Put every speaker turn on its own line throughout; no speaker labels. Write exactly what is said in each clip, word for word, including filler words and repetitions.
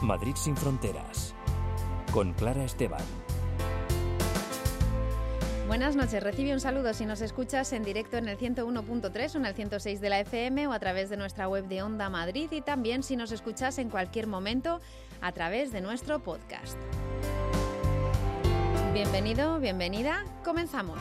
Madrid sin fronteras, con Clara Esteban.
Buenas noches, recibe un saludo si nos escuchas en directo en el ciento uno punto tres o en el ciento seis de la F M o a través de nuestra web de Onda Madrid, y también si nos escuchas en cualquier momento a través de nuestro podcast. Bienvenido, bienvenida, comenzamos.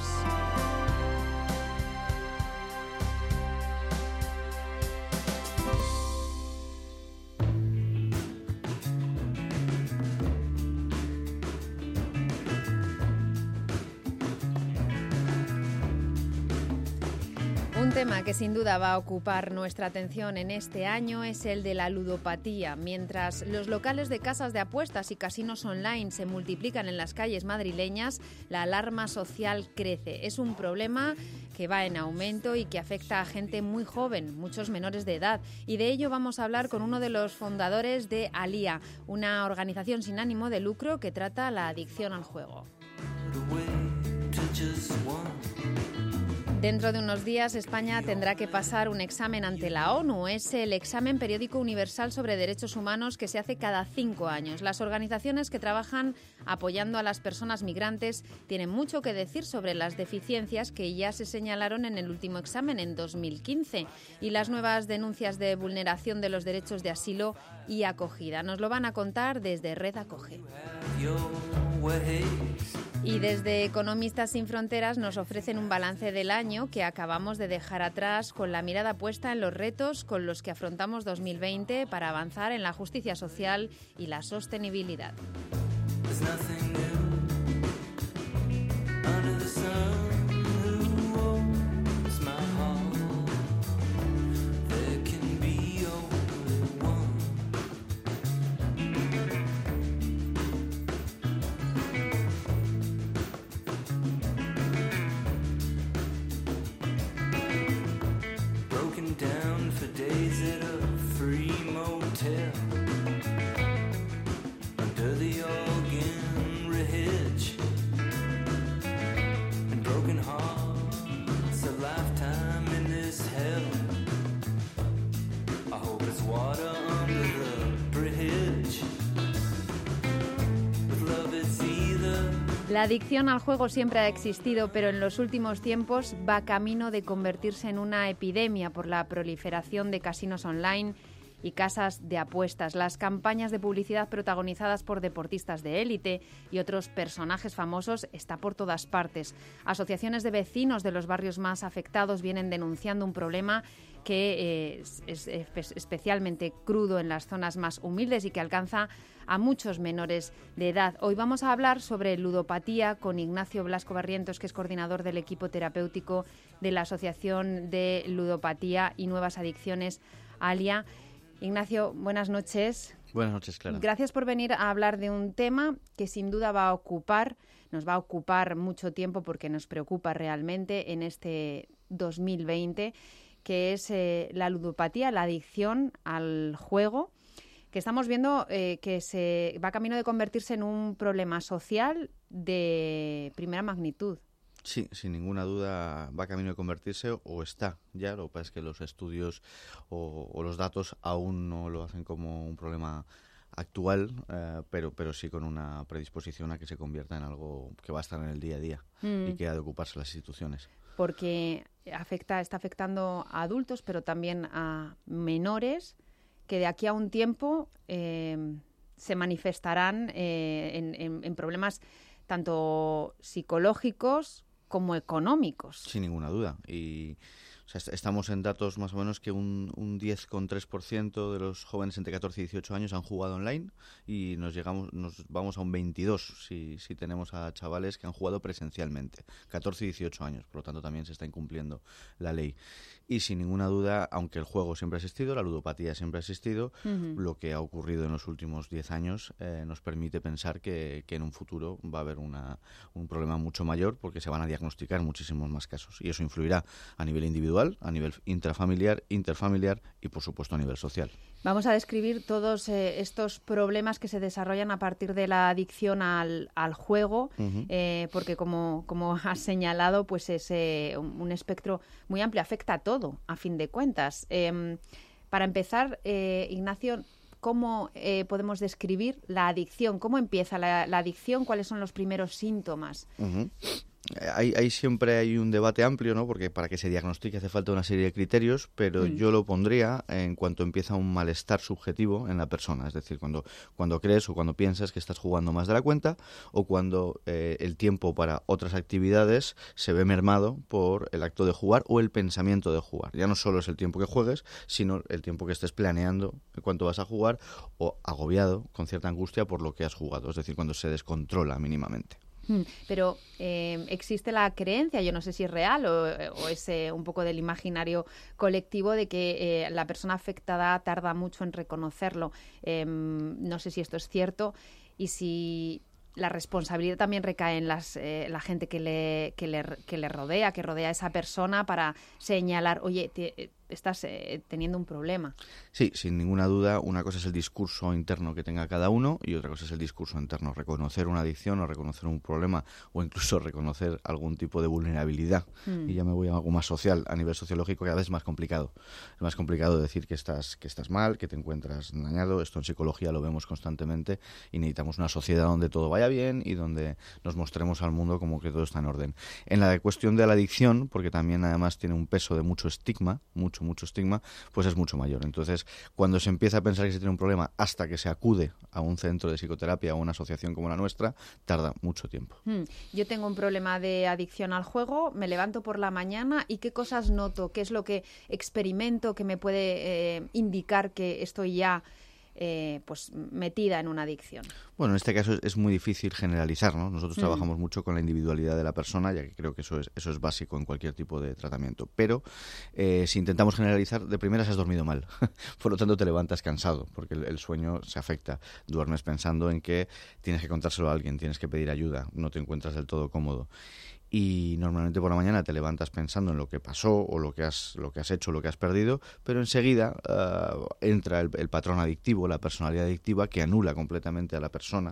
Un tema que sin duda va a ocupar nuestra atención en este año es el de la ludopatía. Mientras los locales de casas de apuestas y casinos online se multiplican en las calles madrileñas, la alarma social crece. Es un problema que va en aumento y que afecta a gente muy joven, muchos menores de edad. Y de ello vamos a hablar con uno de los fundadores de Alía, una organización sin ánimo de lucro que trata la adicción al juego. Dentro de unos días, España tendrá que pasar un examen ante la ONU. Es el examen periódico universal sobre derechos humanos que se hace cada cinco años. Las organizaciones que trabajan apoyando a las personas migrantes tienen mucho que decir sobre las deficiencias que ya se señalaron en el último examen en dos mil quince y las nuevas denuncias de vulneración de los derechos de asilo y acogida. Nos lo van a contar desde Red Acoge. Y desde Economistas sin Fronteras nos ofrecen un balance del año que acabamos de dejar atrás, con la mirada puesta en los retos con los que afrontamos dos mil veinte para avanzar en la justicia social y la sostenibilidad. La adicción al juego siempre ha existido, pero en los últimos tiempos va camino de convertirse en una epidemia por la proliferación de casinos online y casas de apuestas. Las campañas de publicidad protagonizadas por deportistas de élite y otros personajes famosos está por todas partes. Asociaciones de vecinos de los barrios más afectados vienen denunciando un problema que eh, es, es especialmente crudo en las zonas más humildes y que alcanza a muchos menores de edad. Hoy vamos a hablar sobre ludopatía con Ignacio Blasco Barrientos, que es coordinador del equipo terapéutico de la Asociación de Ludopatía y Nuevas Adicciones, Alía. Ignacio, buenas noches.
Buenas noches, Clara.
Gracias por venir a hablar de un tema que sin duda va a ocupar, nos va a ocupar mucho tiempo porque nos preocupa realmente en este dos mil veinte, que es eh, la ludopatía, la adicción al juego, que estamos viendo eh, que se va camino de convertirse en un problema social de primera magnitud.
Sí, sin ninguna duda va camino de convertirse o está ya. Lo que pasa es que los estudios o, o los datos aún no lo hacen como un problema actual, eh, pero, pero sí con una predisposición a que se convierta en algo que va a estar en el día a día mm. y que ha de ocuparse las instituciones.
Porque afecta, está afectando a adultos, pero también a menores que de aquí a un tiempo eh, se manifestarán eh, en, en, en problemas tanto psicológicos como económicos.
Sin ninguna duda. Y o sea, estamos en datos más o menos que un, un diez coma tres por ciento de los jóvenes entre catorce y dieciocho años han jugado online, y nos llegamos nos vamos a un veintidós si, si tenemos a chavales que han jugado presencialmente, catorce y dieciocho años. Por lo tanto, también se está incumpliendo la ley. Y sin ninguna duda, aunque el juego siempre ha existido, la ludopatía siempre ha existido, uh-huh. lo que ha ocurrido en los últimos diez años eh, nos permite pensar que, que en un futuro va a haber una, un problema mucho mayor, porque se van a diagnosticar muchísimos más casos. Y eso influirá a nivel individual, a nivel intrafamiliar, interfamiliar y, por supuesto, a nivel social.
Vamos a describir todos eh, estos problemas que se desarrollan a partir de la adicción al, al juego, uh-huh. eh, porque como, como has señalado, pues es eh, un, un espectro muy amplio, afecta a todo, a fin de cuentas. Eh, para empezar, eh, Ignacio, ¿cómo eh, podemos describir la adicción? ¿Cómo empieza la, la adicción? ¿Cuáles son los primeros síntomas?
Uh-huh. Ahí, ahí siempre hay un debate amplio, ¿no? Porque para que se diagnostique hace falta una serie de criterios, pero mm. yo lo pondría en cuanto empieza un malestar subjetivo en la persona. Es decir, cuando, cuando crees o cuando piensas que estás jugando más de la cuenta, o cuando eh, el tiempo para otras actividades se ve mermado por el acto de jugar o el pensamiento de jugar. Ya no solo es el tiempo que juegues, sino el tiempo que estés planeando en cuánto vas a jugar, o agobiado con cierta angustia por lo que has jugado. Es decir, cuando se descontrola mínimamente.
Pero eh, existe la creencia, yo no sé si es real o, o es eh, un poco del imaginario colectivo, de que eh, la persona afectada tarda mucho en reconocerlo. Eh, no sé si esto es cierto y si la responsabilidad también recae en las, eh, la gente que le, que, le, que le rodea, que rodea a esa persona para señalar, oye, te, estás eh, teniendo un problema.
Sí, sin ninguna duda, una cosa es el discurso interno que tenga cada uno y otra cosa es el discurso interno. Reconocer una adicción o reconocer un problema o incluso reconocer algún tipo de vulnerabilidad. Mm. Y ya me voy a algo más social, a nivel sociológico cada vez es más complicado. Es más complicado decir que estás, que estás mal, que te encuentras dañado. Esto en psicología lo vemos constantemente y necesitamos una sociedad donde todo vaya bien y donde nos mostremos al mundo como que todo está en orden. En la cuestión de la adicción, porque también además tiene un peso de mucho estigma, mucho mucho estigma, pues es mucho mayor. Entonces, cuando se empieza a pensar que se tiene un problema hasta que se acude a un centro de psicoterapia o una asociación como la nuestra, tarda mucho tiempo.
Hmm. Yo tengo un problema de adicción al juego, me levanto por la mañana y ¿qué cosas noto? ¿Qué es lo que experimento que me puede eh, indicar que estoy ya Eh, pues metida en una adicción?
Bueno, en este caso es, es muy difícil generalizar, ¿no? Nosotros mm. trabajamos mucho con la individualidad de la persona, ya que creo que eso es, eso es básico en cualquier tipo de tratamiento. Pero eh, si intentamos generalizar, de primeras has dormido mal. Por lo tanto, te levantas cansado, porque el, el sueño se afecta. Duermes pensando en que tienes que contárselo a alguien, tienes que pedir ayuda, no te encuentras del todo cómodo. Y normalmente por la mañana te levantas pensando en lo que pasó o lo que has lo que has hecho, lo que has perdido, pero enseguida uh, entra el, el patrón adictivo, la personalidad adictiva, que anula completamente a la persona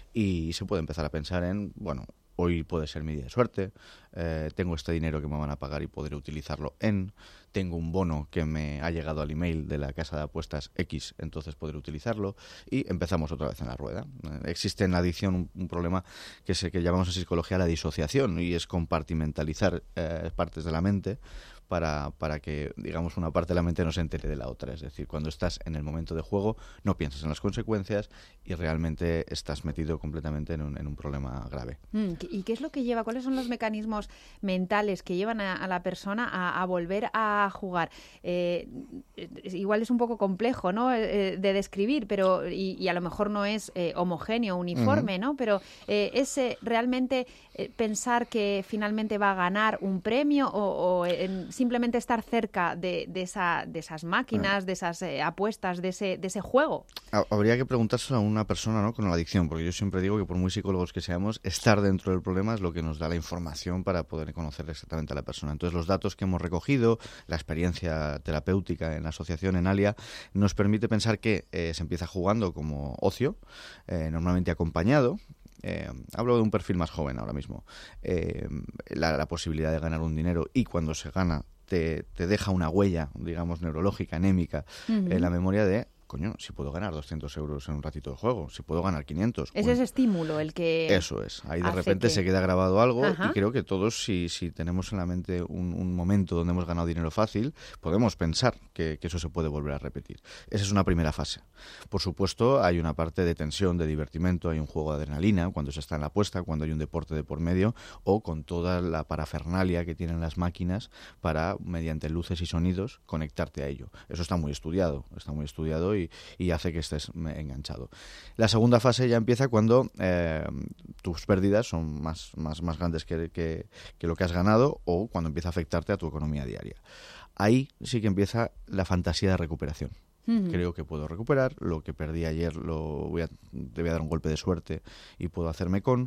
y se puede empezar a pensar en, bueno, hoy puede ser mi día de suerte, eh, tengo este dinero que me van a pagar y podré utilizarlo en, tengo un bono que me ha llegado al email de la casa de apuestas X, entonces podré utilizarlo, y empezamos otra vez en la rueda. Eh, existe en la adicción un, un problema que, es, que llamamos en psicología la disociación, y es compartimentalizar eh, partes de la mente para, para que, digamos, una parte de la mente no se entere de la otra. Es decir, cuando estás en el momento de juego no piensas en las consecuencias y realmente estás metido completamente en un, en un problema grave.
¿Y qué es lo que lleva? ¿Cuáles son los mecanismos mentales que llevan a, a la persona a, a volver a jugar? Eh, igual es un poco complejo, ¿no?, eh, de describir, pero y, y a lo mejor no es eh, homogéneo, uniforme, uh-huh. ¿no? Pero eh, es eh, realmente eh, pensar que finalmente va a ganar un premio o, o en, simplemente estar cerca de, de, esa, de esas máquinas, de esas eh, apuestas, de ese, de ese juego.
Habría que preguntárselo a una persona, ¿no?, con la adicción, porque yo siempre digo que por muy psicólogos que seamos, estar dentro del problema es lo que nos da la información para poder conocer exactamente a la persona. Entonces, los datos que hemos recogido, la experiencia terapéutica en la asociación en Alia, nos permite pensar que eh, se empieza jugando como ocio, eh, normalmente acompañado. Eh, hablo de un perfil más joven ahora mismo. Eh, la, la posibilidad de ganar un dinero, y cuando se gana te, te deja una huella, digamos, neurológica, anémica, uh-huh. en la memoria de, coño, si puedo ganar doscientos euros en un ratito de juego, si puedo ganar quinientos.
Es
pues,
ese estímulo el que...
Eso es. Ahí de repente que... se queda grabado algo. Ajá. Y creo que todos, si, si tenemos en la mente un, un momento donde hemos ganado dinero fácil, podemos pensar que, que eso se puede volver a repetir. Esa es una primera fase. Por supuesto, hay una parte de tensión, de divertimento, hay un juego de adrenalina cuando se está en la apuesta, cuando hay un deporte de por medio, o con toda la parafernalia que tienen las máquinas para, mediante luces y sonidos, conectarte a ello. Eso está muy estudiado, está muy estudiado y Y, y hace que estés enganchado. La segunda fase ya empieza cuando eh, tus pérdidas son más, más, más grandes que, que, que lo que has ganado, o cuando empieza a afectarte a tu economía diaria. Ahí sí que empieza la fantasía de recuperación. Uh-huh. Creo que puedo recuperar lo que perdí ayer, lo voy a, te voy a dar un golpe de suerte y puedo hacerme con...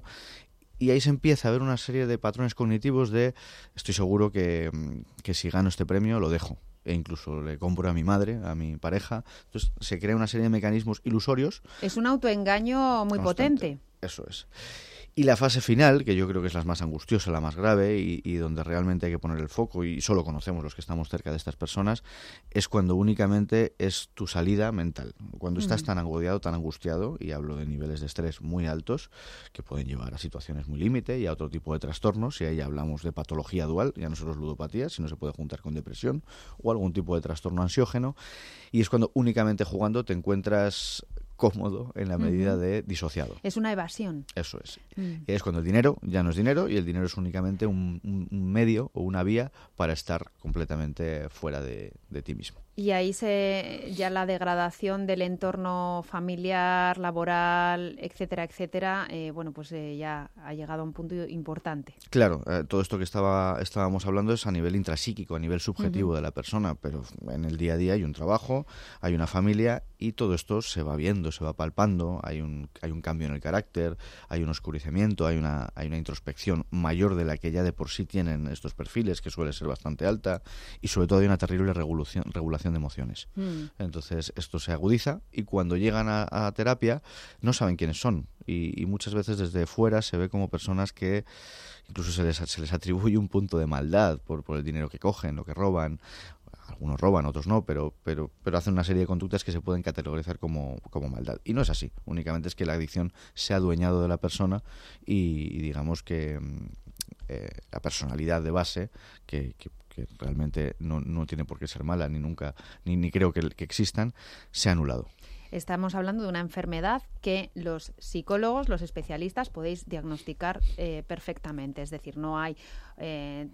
Y ahí se empieza a ver una serie de patrones cognitivos de estoy seguro que, que si gano este premio lo dejo, e incluso le compro a mi madre, a mi pareja. Entonces se crea una serie de mecanismos ilusorios.
Es un autoengaño muy
constante.
Potente.
Eso es. Y la fase final, que yo creo que es la más angustiosa, la más grave y, y donde realmente hay que poner el foco, y solo conocemos los que estamos cerca de estas personas, es cuando únicamente es tu salida mental. Cuando estás mm. tan agobiado, tan angustiado, y hablo de niveles de estrés muy altos, que pueden llevar a situaciones muy límite y a otro tipo de trastornos, y ahí hablamos de patología dual, ya no solo es ludopatía, sino se puede juntar con depresión o algún tipo de trastorno ansiógeno, y es cuando únicamente jugando te encuentras cómodo en la medida uh-huh. de disociado.
Es una evasión.
Eso es. Mm. Es cuando el dinero ya no es dinero y el dinero es únicamente un, un, un medio o una vía para estar completamente fuera de, de ti mismo.
Y ahí se ya la degradación del entorno familiar, laboral, etcétera, etcétera, eh, bueno, pues eh, ya ha llegado a un punto importante.
Claro, eh, todo esto que estaba estábamos hablando es a nivel intrapsíquico, a nivel subjetivo uh-huh. de la persona, pero en el día a día hay un trabajo, hay una familia y todo esto se va viendo, se va palpando, hay un hay un cambio en el carácter, hay un oscurecimiento, hay una hay una introspección mayor de la que ya de por sí tienen estos perfiles, que suele ser bastante alta, y sobre todo hay una terrible regulación, regulación de emociones. Mm. Entonces esto se agudiza y cuando llegan a, a terapia no saben quiénes son y, y muchas veces desde fuera se ve como personas que incluso se les, se les atribuye un punto de maldad por, por el dinero que cogen, lo que roban. Algunos roban, otros no, pero, pero, pero hacen una serie de conductas que se pueden categorizar como, como maldad. Y no es así, únicamente es que la adicción se ha adueñado de la persona y, y digamos que eh, la personalidad de base, que, que, que realmente no, no tiene por qué ser mala, ni nunca, ni, ni creo que, que existan, se ha anulado.
Estamos hablando de una enfermedad que los psicólogos, los especialistas, podéis diagnosticar eh, perfectamente. Es decir, no hay eh,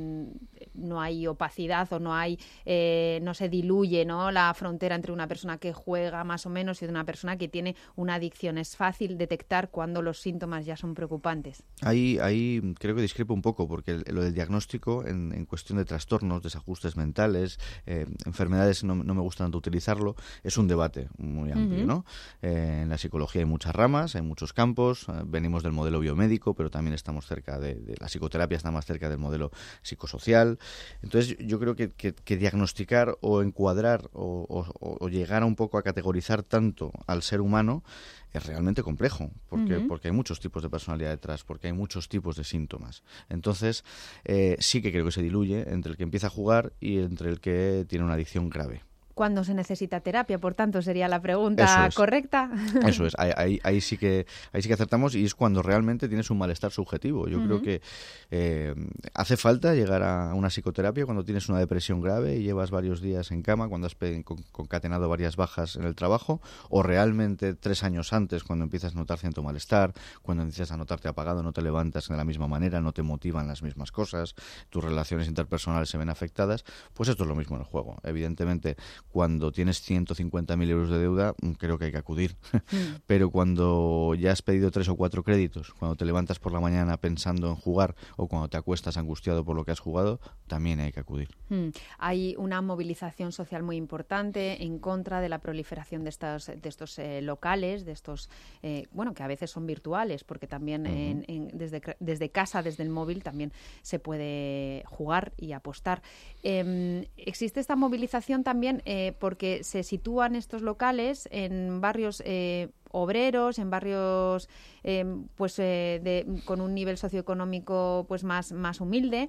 no hay opacidad o no hay eh, no se diluye, ¿no?, la frontera entre una persona que juega más o menos y de una persona que tiene una adicción. Es fácil detectar cuando los síntomas ya son preocupantes.
Ahí, ahí creo que discrepo un poco, porque lo del diagnóstico en, en cuestión de trastornos, desajustes mentales, eh, enfermedades, no, no me gusta tanto utilizarlo, es un debate muy amplio, uh-huh. ¿no? Eh, en la psicología hay muchas ramas, hay muchos campos, eh, venimos del modelo biomédico, pero también estamos cerca de, de la psicoterapia, está más cerca del modelo psicosocial. Entonces yo creo que, que, que diagnosticar o encuadrar o, o, o llegar un poco a categorizar tanto al ser humano es realmente complejo, porque, uh-huh. porque hay muchos tipos de personalidad detrás, porque hay muchos tipos de síntomas. Entonces, eh, sí que creo que se diluye entre el que empieza a jugar y entre el que tiene una adicción grave.
¿Cuándo se necesita terapia? Por tanto, sería la pregunta Eso es. correcta.
Eso es, ahí, ahí, ahí, sí que, ahí sí que acertamos, y es cuando realmente tienes un malestar subjetivo. Yo uh-huh. creo que eh, hace falta llegar a una psicoterapia cuando tienes una depresión grave y llevas varios días en cama, cuando has concatenado varias bajas en el trabajo, o realmente tres años antes, cuando empiezas a notar cierto malestar, cuando empiezas a notarte apagado, no te levantas de la misma manera, no te motivan las mismas cosas, tus relaciones interpersonales se ven afectadas. Pues esto es lo mismo en el juego. Evidentemente, cuando tienes ciento cincuenta mil euros de deuda, creo que hay que acudir. Mm. Pero cuando ya has pedido tres o cuatro créditos, cuando te levantas por la mañana pensando en jugar o cuando te acuestas angustiado por lo que has jugado, también hay que acudir.
Mm. Hay una movilización social muy importante en contra de la proliferación de estos, de estos eh, locales, de estos, eh, bueno, que a veces son virtuales, porque también uh-huh. en, en, desde, desde casa, desde el móvil, también se puede jugar y apostar. Eh, existe esta movilización también eh, porque se sitúan estos locales en barrios eh, obreros, en barrios eh, pues eh, de, con un nivel socioeconómico pues más, más humilde.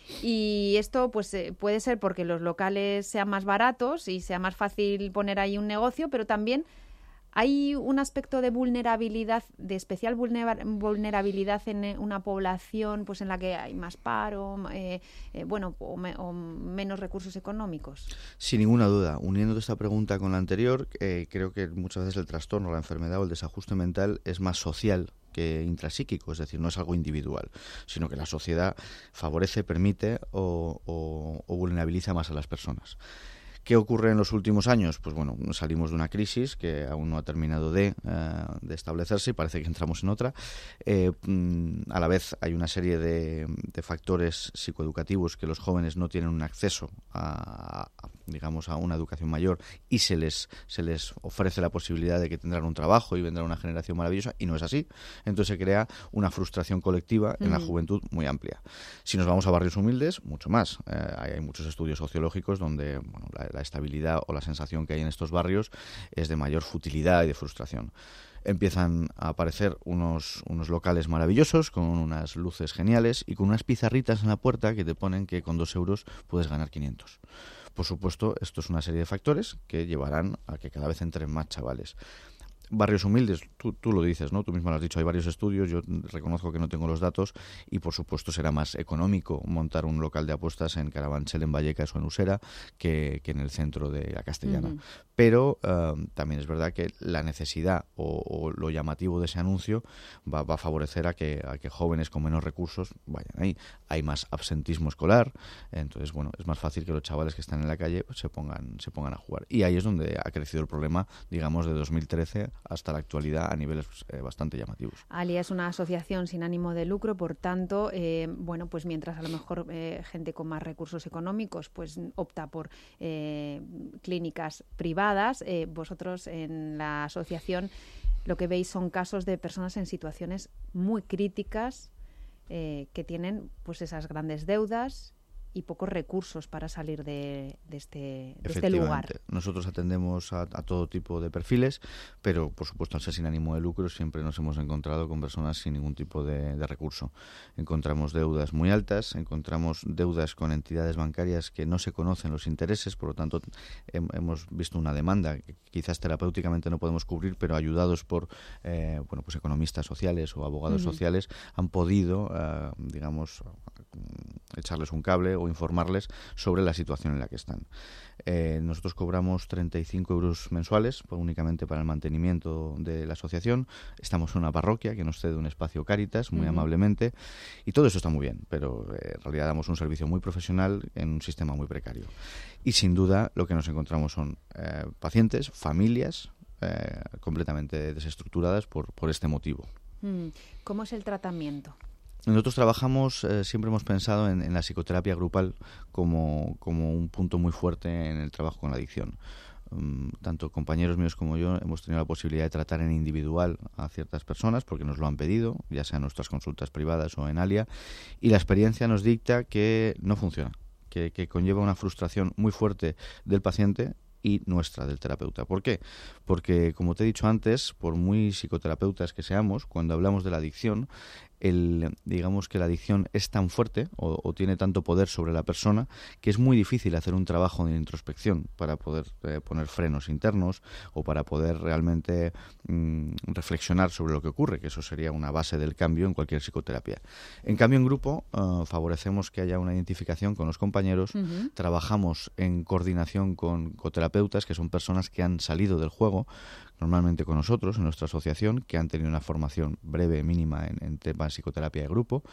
Y esto pues eh, puede ser porque los locales sean más baratos y sea más fácil poner ahí un negocio, pero también hay un aspecto de vulnerabilidad, de especial vulnerabilidad en una población pues en la que hay más paro, eh, eh, bueno, o, me, o menos recursos económicos.
Sin ninguna duda. Uniendo esta pregunta con la anterior, eh, creo que muchas veces el trastorno, la enfermedad o el desajuste mental es más social que intrapsíquico, es decir, no es algo individual, sino que la sociedad favorece, permite o, o, o vulnerabiliza más a las personas. ¿Qué ocurre en los últimos años? Pues bueno, salimos de una crisis que aún no ha terminado de, uh, de establecerse y parece que entramos en otra. Eh, a la vez hay una serie de, de factores psicoeducativos que los jóvenes no tienen un acceso a, a, digamos, a una educación mayor y se les, se les ofrece la posibilidad de que tendrán un trabajo y vendrá una generación maravillosa, y no es así. Entonces se crea una frustración colectiva en uh-huh. la juventud muy amplia. Si nos vamos a barrios humildes, mucho más. Eh, hay, hay muchos estudios sociológicos donde bueno, la, la estabilidad o la sensación que hay en estos barrios es de mayor futilidad y de frustración. Empiezan a aparecer unos, unos locales maravillosos con unas luces geniales y con unas pizarritas en la puerta que te ponen que con dos euros puedes ganar quinientos. Por supuesto, esto es una serie de factores que llevarán a que cada vez entren más chavales. Barrios humildes, tú, tú lo dices, ¿no? Tú mismo lo has dicho, hay varios estudios, yo reconozco que no tengo los datos y por supuesto será más económico montar un local de apuestas en Carabanchel, en Vallecas o en Usera que, que en el centro de la Castellana. Uh-huh. Pero uh, también es verdad que la necesidad o, o lo llamativo de ese anuncio va, va a favorecer a que, a que jóvenes con menos recursos vayan ahí. Hay más absentismo escolar, entonces bueno, es más fácil que los chavales que están en la calle pues, se pongan, se pongan a jugar. Y ahí es donde ha crecido el problema, digamos, de dos mil trece hasta la actualidad a niveles eh, bastante llamativos.
Alia es una asociación sin ánimo de lucro, por tanto, eh, bueno, pues mientras a lo mejor eh, gente con más recursos económicos pues opta por eh, clínicas privadas, eh, vosotros en la asociación lo que veis son casos de personas en situaciones muy críticas eh, que tienen pues esas grandes deudas y pocos recursos para salir de, de, este, de este lugar.
Nosotros atendemos a, a todo tipo de perfiles, pero por supuesto al ser sin ánimo de lucro siempre nos hemos encontrado con personas sin ningún tipo de, de recurso. Encontramos deudas muy altas, encontramos deudas con entidades bancarias que no se conocen los intereses, por lo tanto he, hemos visto una demanda que quizás terapéuticamente no podemos cubrir, pero ayudados por eh, bueno, pues economistas sociales o abogados uh-huh. sociales han podido, uh, digamos, echarles un cable o informarles sobre la situación en la que están. Eh, nosotros cobramos treinta y cinco euros mensuales pues, únicamente para el mantenimiento de la asociación. Estamos en una parroquia que nos cede un espacio Cáritas muy uh-huh. amablemente y todo eso está muy bien, pero eh, en realidad damos un servicio muy profesional en un sistema muy precario. Y sin duda lo que nos encontramos son eh, pacientes, familias eh, completamente desestructuradas por, por este motivo.
¿Cómo es el tratamiento?
Nosotros trabajamos, eh, siempre hemos pensado en, en la psicoterapia grupal como, como un punto muy fuerte en el trabajo con la adicción. Um, tanto compañeros míos como yo hemos tenido la posibilidad de tratar en individual a ciertas personas porque nos lo han pedido, ya sea en nuestras consultas privadas o en Alia, y la experiencia nos dicta que no funciona, que, que conlleva una frustración muy fuerte del paciente y nuestra, del terapeuta. ¿Por qué? Porque, como te he dicho antes, por muy psicoterapeutas que seamos, cuando hablamos de la adicción, el, digamos que la adicción es tan fuerte o, o tiene tanto poder sobre la persona que es muy difícil hacer un trabajo de introspección para poder eh, poner frenos internos o para poder realmente mmm, reflexionar sobre lo que ocurre, que eso sería una base del cambio en cualquier psicoterapia. En cambio, en grupo uh, favorecemos que haya una identificación con los compañeros, uh-huh. trabajamos en coordinación con coterapeutas, que son personas que han salido del juego, normalmente con nosotros, en nuestra asociación, que han tenido una formación breve, mínima, en, en temas de psicoterapia de grupo,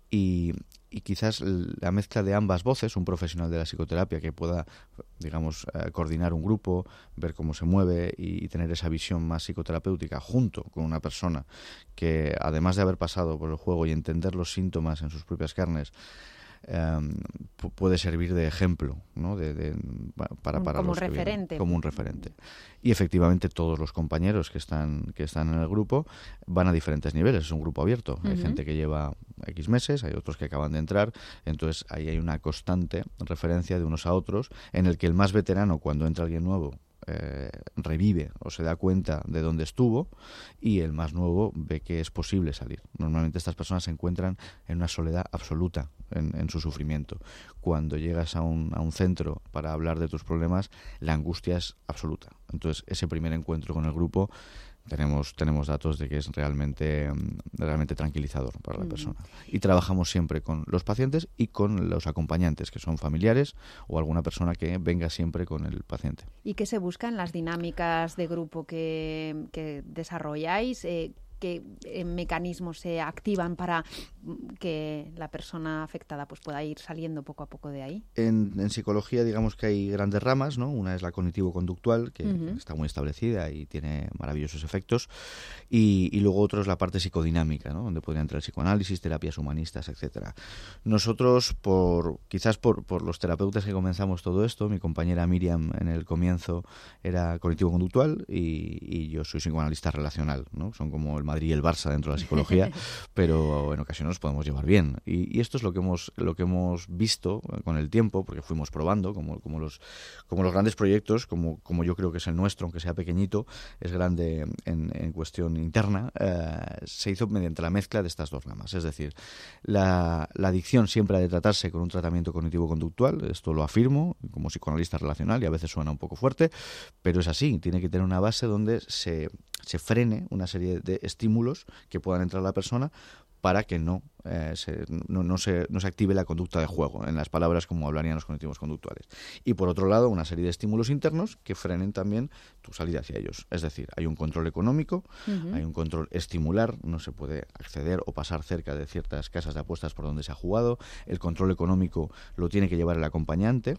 y, y quizás la mezcla de ambas voces, un profesional de la psicoterapia que pueda, digamos, eh, coordinar un grupo, ver cómo se mueve y, y tener esa visión más psicoterapéutica junto con una persona que, además de haber pasado por el juego y entender los síntomas en sus propias carnes, Um, p- puede servir de ejemplo, ¿no? de, de, para, para
como
los
referente.
Que como un referente. Y efectivamente todos los compañeros que están que están en el grupo van a diferentes niveles, es un grupo abierto. Uh-huh. Hay gente que lleva X meses, hay otros que acaban de entrar, entonces ahí hay una constante referencia de unos a otros en el que el más veterano, cuando entra alguien nuevo, Eh, revive o se da cuenta de dónde estuvo y el más nuevo ve que es posible salir. Normalmente estas personas se encuentran en una soledad absoluta en, en su sufrimiento. Cuando llegas a un, a un centro para hablar de tus problemas, la angustia es absoluta. Entonces ese primer encuentro con el grupo tenemos tenemos datos de que es realmente realmente tranquilizador para la persona. Y trabajamos siempre con los pacientes y con los acompañantes, que son familiares o alguna persona que venga siempre con el paciente.
¿Y qué se busca en las dinámicas de grupo que, que desarrolláis? Eh, ¿Qué eh, mecanismos se activan para que la persona afectada pues pueda ir saliendo poco a poco de ahí?
En, en psicología, digamos que hay grandes ramas, ¿no? Una es la cognitivo-conductual, que uh-huh. está muy establecida y tiene maravillosos efectos, y, y luego otro es la parte psicodinámica, ¿no? Donde podría entrar el psicoanálisis, terapias humanistas, etcétera. Nosotros, por quizás por, por los terapeutas que comenzamos todo esto, mi compañera Miriam en el comienzo era cognitivo-conductual y, y yo soy psicoanalista relacional, ¿no? Son como el Madrid y el Barça dentro de la psicología, pero en ocasiones nos podemos llevar bien. Y, y esto es lo que hemos lo que hemos visto con el tiempo, porque fuimos probando, como, como, los, como los grandes proyectos, como, como yo creo que es el nuestro, aunque sea pequeñito, es grande en, en cuestión interna, eh, se hizo mediante la mezcla de estas dos ramas. Es decir, la, la adicción siempre ha de tratarse con un tratamiento cognitivo-conductual, esto lo afirmo como psicoanalista relacional y a veces suena un poco fuerte, pero es así, tiene que tener una base donde se, se frene una serie de estímulos que puedan entrar a la persona para que no, eh, se, no, no, se, no se active la conducta de juego, en las palabras como hablarían los cognitivos conductuales. Y por otro lado, una serie de estímulos internos que frenen también tu salida hacia ellos. Es decir, hay un control económico, uh-huh. hay un control estimular, no se puede acceder o pasar cerca de ciertas casas de apuestas por donde se ha jugado, el control económico lo tiene que llevar el acompañante.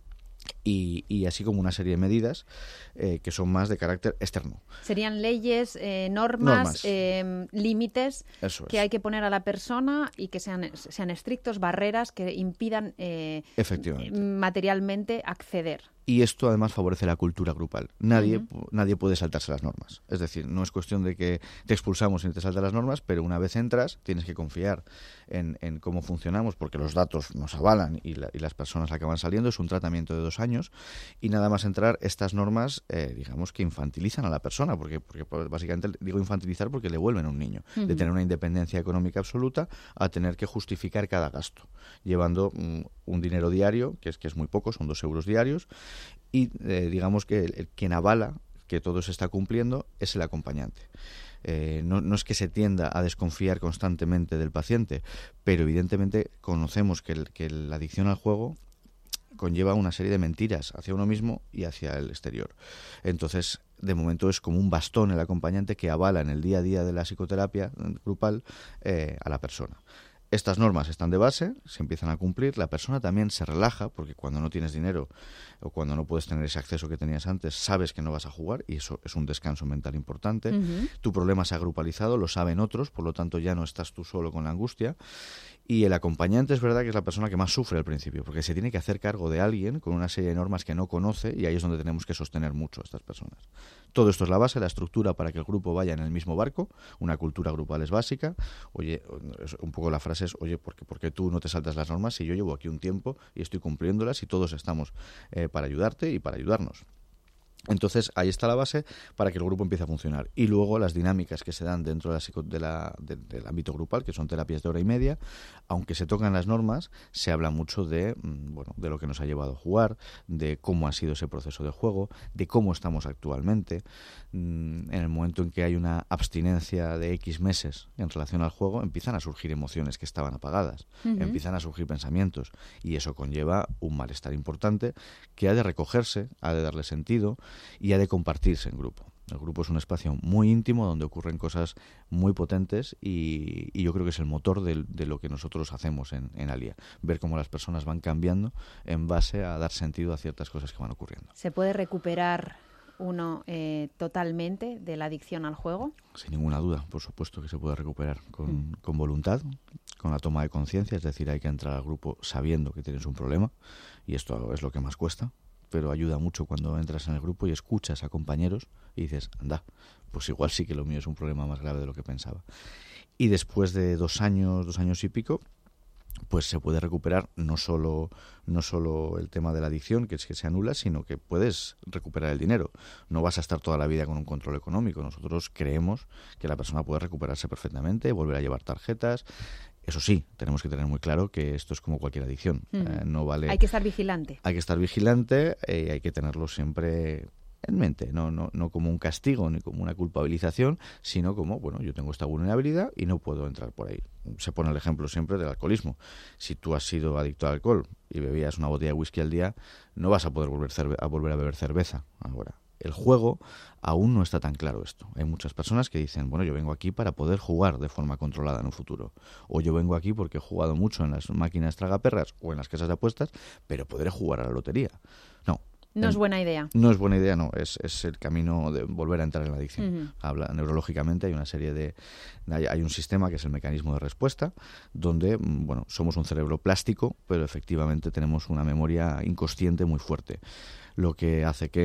Y, y así como una serie de medidas eh, que son más de carácter externo.
Serían leyes, eh, normas,
normas.
Eh, límites
Eso es.
que hay que poner a la persona y que sean, sean estrictos, barreras que impidan eh,
Efectivamente.
materialmente acceder.
Y esto además favorece la cultura grupal. Nadie,
uh-huh.
nadie puede saltarse las normas. Es decir, no es cuestión de que te expulsamos y te saltas las normas, pero una vez entras tienes que confiar en, en cómo funcionamos, porque los datos nos avalan y, la, y las personas acaban saliendo. Es un tratamiento de dos años y nada más entrar estas normas, eh, digamos que infantilizan a la persona, porque, porque básicamente digo infantilizar porque le vuelven a un niño, uh-huh. de tener una independencia económica absoluta a tener que justificar cada gasto, llevando mm, un dinero diario, que es, que es muy poco, son dos euros diarios, y eh, digamos que el, el, quien avala que todo se está cumpliendo es el acompañante. Eh, no, no es que se tienda a desconfiar constantemente del paciente, pero evidentemente conocemos que, el, que la adicción al juego conlleva una serie de mentiras hacia uno mismo y hacia el exterior. Entonces, de momento es como un bastón el acompañante que avala en el día a día de la psicoterapia grupal eh, a la persona. Estas normas están de base, se empiezan a cumplir, la persona también se relaja, porque cuando no tienes dinero o cuando no puedes tener ese acceso que tenías antes, sabes que no vas a jugar y eso es un descanso mental importante. Uh-huh. Tu problema se ha grupalizado, lo saben otros, por lo tanto ya no estás tú solo con la angustia. Y el acompañante es verdad que es la persona que más sufre al principio, porque se tiene que hacer cargo de alguien con una serie de normas que no conoce y ahí es donde tenemos que sostener mucho a estas personas. Todo esto es la base, la estructura para que el grupo vaya en el mismo barco, una cultura grupal es básica. Oye, un poco la frase es, oye, ¿por qué, por qué tú no te saltas las normas si yo llevo aquí un tiempo y estoy cumpliéndolas y todos estamos eh, para ayudarte y para ayudarnos? Entonces, ahí está la base para que el grupo empiece a funcionar. Y luego las dinámicas que se dan dentro de la psico, de la, de, del ámbito grupal, que son terapias de hora y media, aunque se tocan las normas, se habla mucho de, bueno, de lo que nos ha llevado a jugar, de cómo ha sido ese proceso de juego, de cómo estamos actualmente. En el momento en que hay una abstinencia de X meses en relación al juego, empiezan a surgir emociones que estaban apagadas, uh-huh. empiezan a surgir pensamientos, y eso conlleva un malestar importante que ha de recogerse, ha de darle sentido, y ha de compartirse en grupo. El grupo es un espacio muy íntimo donde ocurren cosas muy potentes y, y yo creo que es el motor de, de lo que nosotros hacemos en, en Alia. Ver cómo las personas van cambiando en base a dar sentido a ciertas cosas que van ocurriendo.
¿Se puede recuperar uno eh, totalmente de la adicción al juego?
Sin ninguna duda, por supuesto que se puede recuperar con, mm. con voluntad, con la toma de conciencia, es decir, hay que entrar al grupo sabiendo que tienes un problema y esto es lo que más cuesta. Pero ayuda mucho cuando entras en el grupo y escuchas a compañeros y dices, anda, pues igual sí que lo mío es un problema más grave de lo que pensaba. Y después de dos años, dos años y pico, pues se puede recuperar no solo, no solo el tema de la adicción, que es que se anula, sino que puedes recuperar el dinero. No vas a estar toda la vida con un control económico. Nosotros creemos que la persona puede recuperarse perfectamente, volver a llevar tarjetas. Eso sí, tenemos que tener muy claro que esto es como cualquier adicción. Mm. Eh, no vale.
Hay que estar vigilante.
Hay que estar vigilante y eh, hay que tenerlo siempre en mente, no, no, no como un castigo ni como una culpabilización, sino como, bueno, yo tengo esta vulnerabilidad y no puedo entrar por ahí. Se pone el ejemplo siempre del alcoholismo. Si tú has sido adicto al alcohol y bebías una botella de whisky al día, no vas a poder volver, cerve- a, volver a beber cerveza ahora. El juego aún no está tan claro esto. Hay muchas personas que dicen, bueno, yo vengo aquí para poder jugar de forma controlada en un futuro. O yo vengo aquí porque he jugado mucho en las máquinas tragaperras o en las casas de apuestas, pero podré jugar a la lotería. No.
No es buena idea.
No es buena idea, no. Es, es el camino de volver a entrar en la adicción.
Uh-huh.
Habla, neurológicamente hay una serie de... Hay, hay un sistema que es el mecanismo de respuesta, donde, bueno, somos un cerebro plástico, pero efectivamente tenemos una memoria inconsciente muy fuerte. Lo que hace que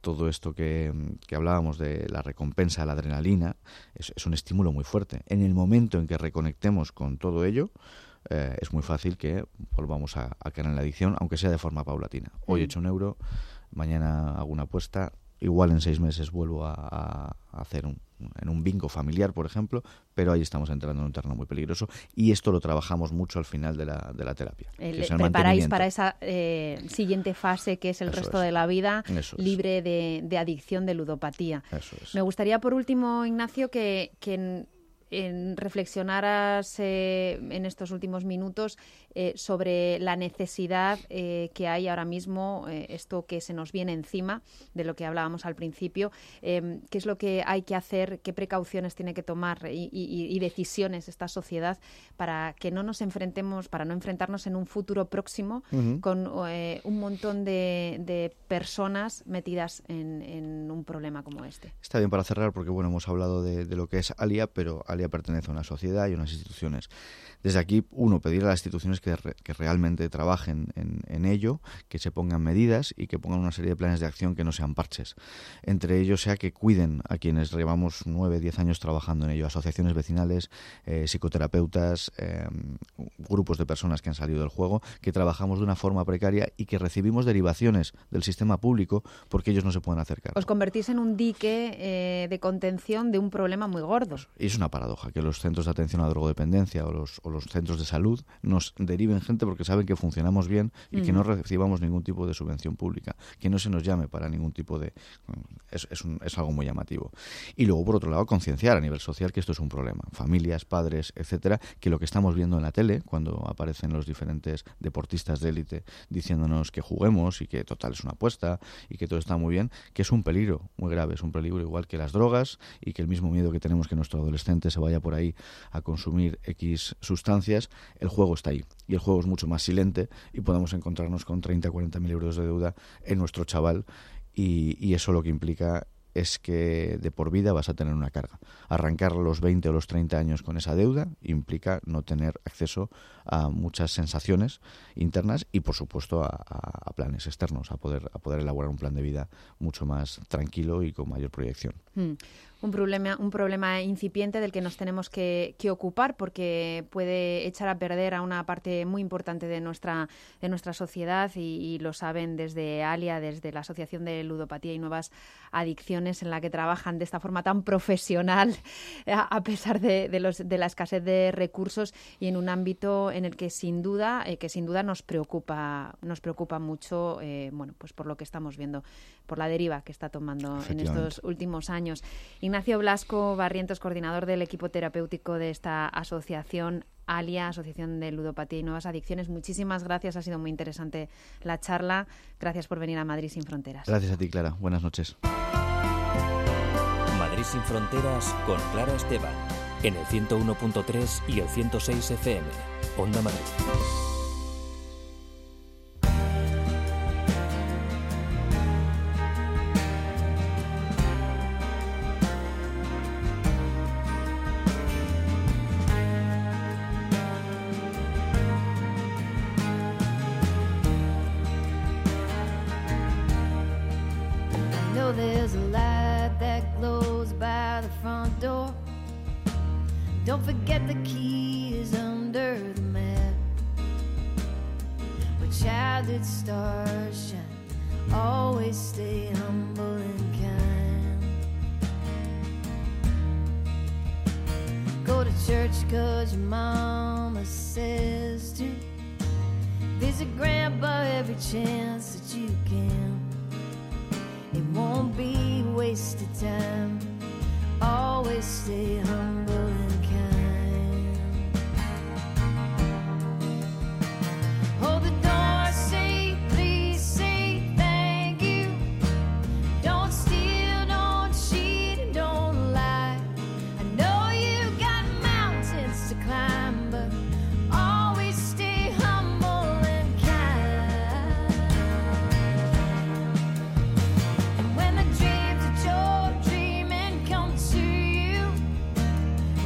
todo esto que, que hablábamos de la recompensa, la adrenalina, es, es un estímulo muy fuerte. En el momento en que reconectemos con todo ello, eh, es muy fácil que volvamos a, a caer en la adicción, aunque sea de forma paulatina. Hoy he hecho un euro, mañana hago una apuesta, igual en seis meses vuelvo a, a hacer un, en un bingo familiar, por ejemplo, pero ahí estamos entrando en un terreno muy peligroso y esto lo trabajamos mucho al final de la, de la terapia.
Eh,
que es el
preparáis para esa eh, siguiente fase que es el
Eso
resto
es.
de la vida
Eso es.
libre de, de adicción, de ludopatía.
Eso es.
Me gustaría, por último, Ignacio, que, que en, en reflexionaras eh, en estos últimos minutos eh, sobre la necesidad eh, que hay ahora mismo, eh, esto que se nos viene encima, de lo que hablábamos al principio, eh, qué es lo que hay que hacer, qué precauciones tiene que tomar y, y, y decisiones esta sociedad para que no nos enfrentemos, para no enfrentarnos en un futuro próximo
Uh-huh.
con eh, un montón de, de personas metidas en, en un problema como este.
Está bien para cerrar porque bueno, hemos hablado de, de lo que es Alia, pero Alia pertenece a una sociedad y a unas instituciones. Desde aquí, uno, pedir a las instituciones que, re, que realmente trabajen en, en ello, que se pongan medidas y que pongan una serie de planes de acción que no sean parches. Entre ellos sea que cuiden a quienes llevamos nueve, diez años trabajando en ello, asociaciones vecinales, eh, psicoterapeutas, eh, grupos de personas que han salido del juego, que trabajamos de una forma precaria y que recibimos derivaciones del sistema público porque ellos no se pueden acercar.
Os convertís en un dique eh, de contención de un problema muy gordo.
Y es una paradoja que los centros de atención a la drogodependencia o los, o los centros de salud nos deriven gente porque saben que funcionamos bien y uh-huh. que no recibamos ningún tipo de subvención pública, que no se nos llame para ningún tipo de... Es, es, un, es algo muy llamativo. Y luego, por otro lado, concienciar a nivel social que esto es un problema. Familias, padres, etcétera, que lo que estamos viendo en la tele, cuando aparecen los diferentes deportistas de élite diciéndonos que juguemos y que total es una apuesta y que todo está muy bien, que es un peligro muy grave, es un peligro igual que las drogas y que el mismo miedo que tenemos que nuestro adolescente se vaya por ahí a consumir X sustancias, el juego está ahí y el juego es mucho más silente y podemos encontrarnos con treinta, cuarenta mil euros de deuda en nuestro chaval y, y eso lo que implica es que de por vida vas a tener una carga. Arrancar los veinte o los treinta años con esa deuda implica no tener acceso a muchas sensaciones internas y, por supuesto, a, a, a planes externos, a poder, a poder elaborar un plan de vida mucho más tranquilo y con mayor proyección.
Mm. Un problema, un problema incipiente del que nos tenemos que, que ocupar porque puede echar a perder a una parte muy importante de nuestra, de nuestra sociedad y, y lo saben desde Alia, desde la Asociación de Ludopatía y Nuevas Adicciones, en la que trabajan de esta forma tan profesional a, a pesar de, de, los, de la escasez de recursos y en un ámbito en el que sin duda, eh, que sin duda nos preocupa, nos preocupa mucho, eh, bueno, pues por lo que estamos viendo, por la deriva que está tomando en estos últimos años. Ignacio Blasco Barrientos, coordinador del equipo terapéutico de esta asociación Alia, Asociación de Ludopatía y Nuevas Adicciones. Muchísimas gracias, ha sido muy interesante la charla. Gracias por venir a Madrid Sin Fronteras.
Gracias a ti, Clara. Buenas noches.
Madrid Sin Fronteras con Clara Esteban, en el ciento uno punto tres y el ciento seis F M. Onda Madrid.
There's a light that glows by the front door. Don't forget the key is under the mat. Where childhood stars shine, always stay humble and kind. Go to church cause your mama says to. Visit grandpa every chance that you can. It won't be wasted time. Always stay humble and kind. Hold the door, say please, say thank you. Don't steal, don't cheat, and don't lie. I know you got mountains to climb, but always stay humble and kind. And when the dreams that you're dreaming come to you,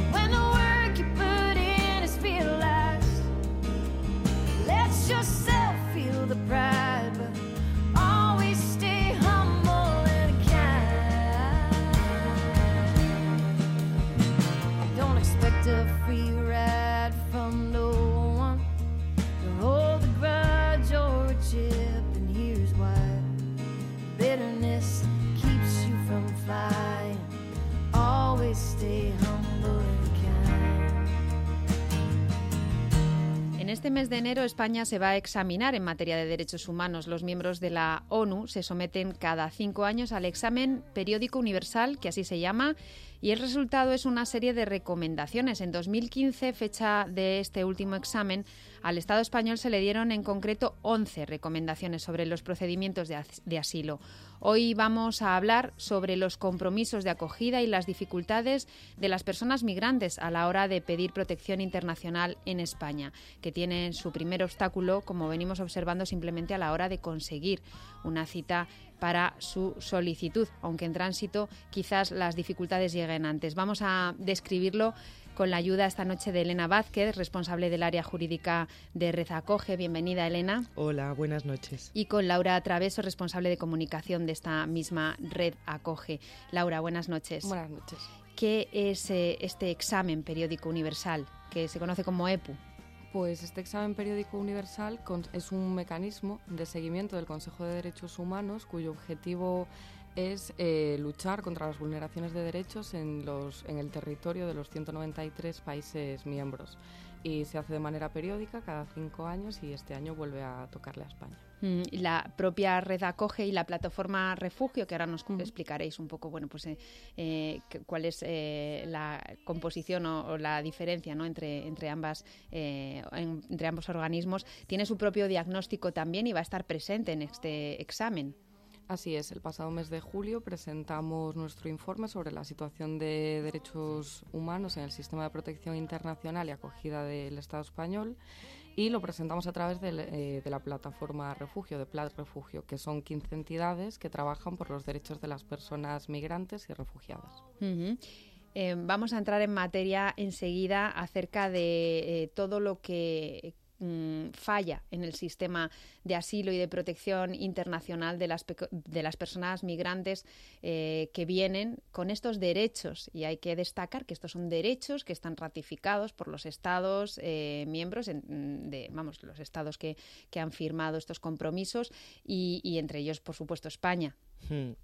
mes de enero España se va a examinar en materia de derechos humanos. Los miembros de la ONU se someten cada cinco años al examen periódico universal, que así se llama, y el resultado es una serie de recomendaciones. En dos mil quince, fecha de este último examen, al Estado español se le dieron en concreto once recomendaciones sobre los procedimientos de, as- de asilo. Hoy vamos a hablar sobre los compromisos de acogida y las dificultades de las personas migrantes a la hora de pedir protección internacional en España, que tienen su primer obstáculo, como venimos observando, simplemente a la hora de conseguir una cita para su solicitud, aunque en tránsito quizás las dificultades lleguen antes. Vamos a describirlo con la ayuda esta noche de Elena Vázquez, responsable del área jurídica de Red Acoge. Bienvenida, Elena.
Hola, buenas noches.
Y con Laura Traveso, responsable de comunicación de esta misma Red Acoge. Laura, buenas noches.
Buenas noches.
¿Qué es eh, este examen periódico universal, que se conoce como E P U?
Pues este examen periódico universal con- es un mecanismo de seguimiento del Consejo de Derechos Humanos cuyo objetivo es eh, luchar contra las vulneraciones de derechos en, los, en el territorio de los ciento noventa y tres países miembros. Y se hace de manera periódica, cada cinco años, y este año vuelve a tocarle a España.
Mm, La propia Red Acoge y la plataforma Refugio, que ahora nos
Ujú.
explicaréis un poco, bueno, pues eh, eh, que- cuál es eh, la composición o, o la diferencia, ¿no?, entre entre ambas eh, en- entre ambos organismos. Tiene su propio diagnóstico también y va a estar presente en este examen.
Así es, el pasado mes de julio presentamos nuestro informe sobre la situación de derechos humanos en el sistema de protección internacional y acogida del Estado español, y lo presentamos a través del, eh, de la plataforma Refugio, de Plat Refugio, que son quince entidades que trabajan por los derechos de las personas migrantes y refugiadas.
Ujú. Eh, vamos a entrar en materia enseguida acerca de eh, todo lo que mm, falla en el sistema de asilo y de protección internacional de las, peco- de las personas migrantes eh, que vienen con estos derechos. Y hay que destacar que estos son derechos que están ratificados por los Estados eh, miembros, en- de, vamos, los Estados que, que han firmado estos compromisos y, y entre ellos, por supuesto, España.
Hmm.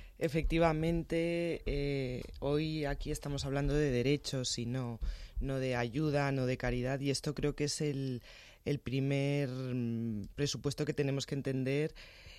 Efectivamente, eh, hoy aquí estamos hablando de derechos y no, no de ayuda, no de caridad, y esto creo que es el, el primer mm, presupuesto que tenemos que entender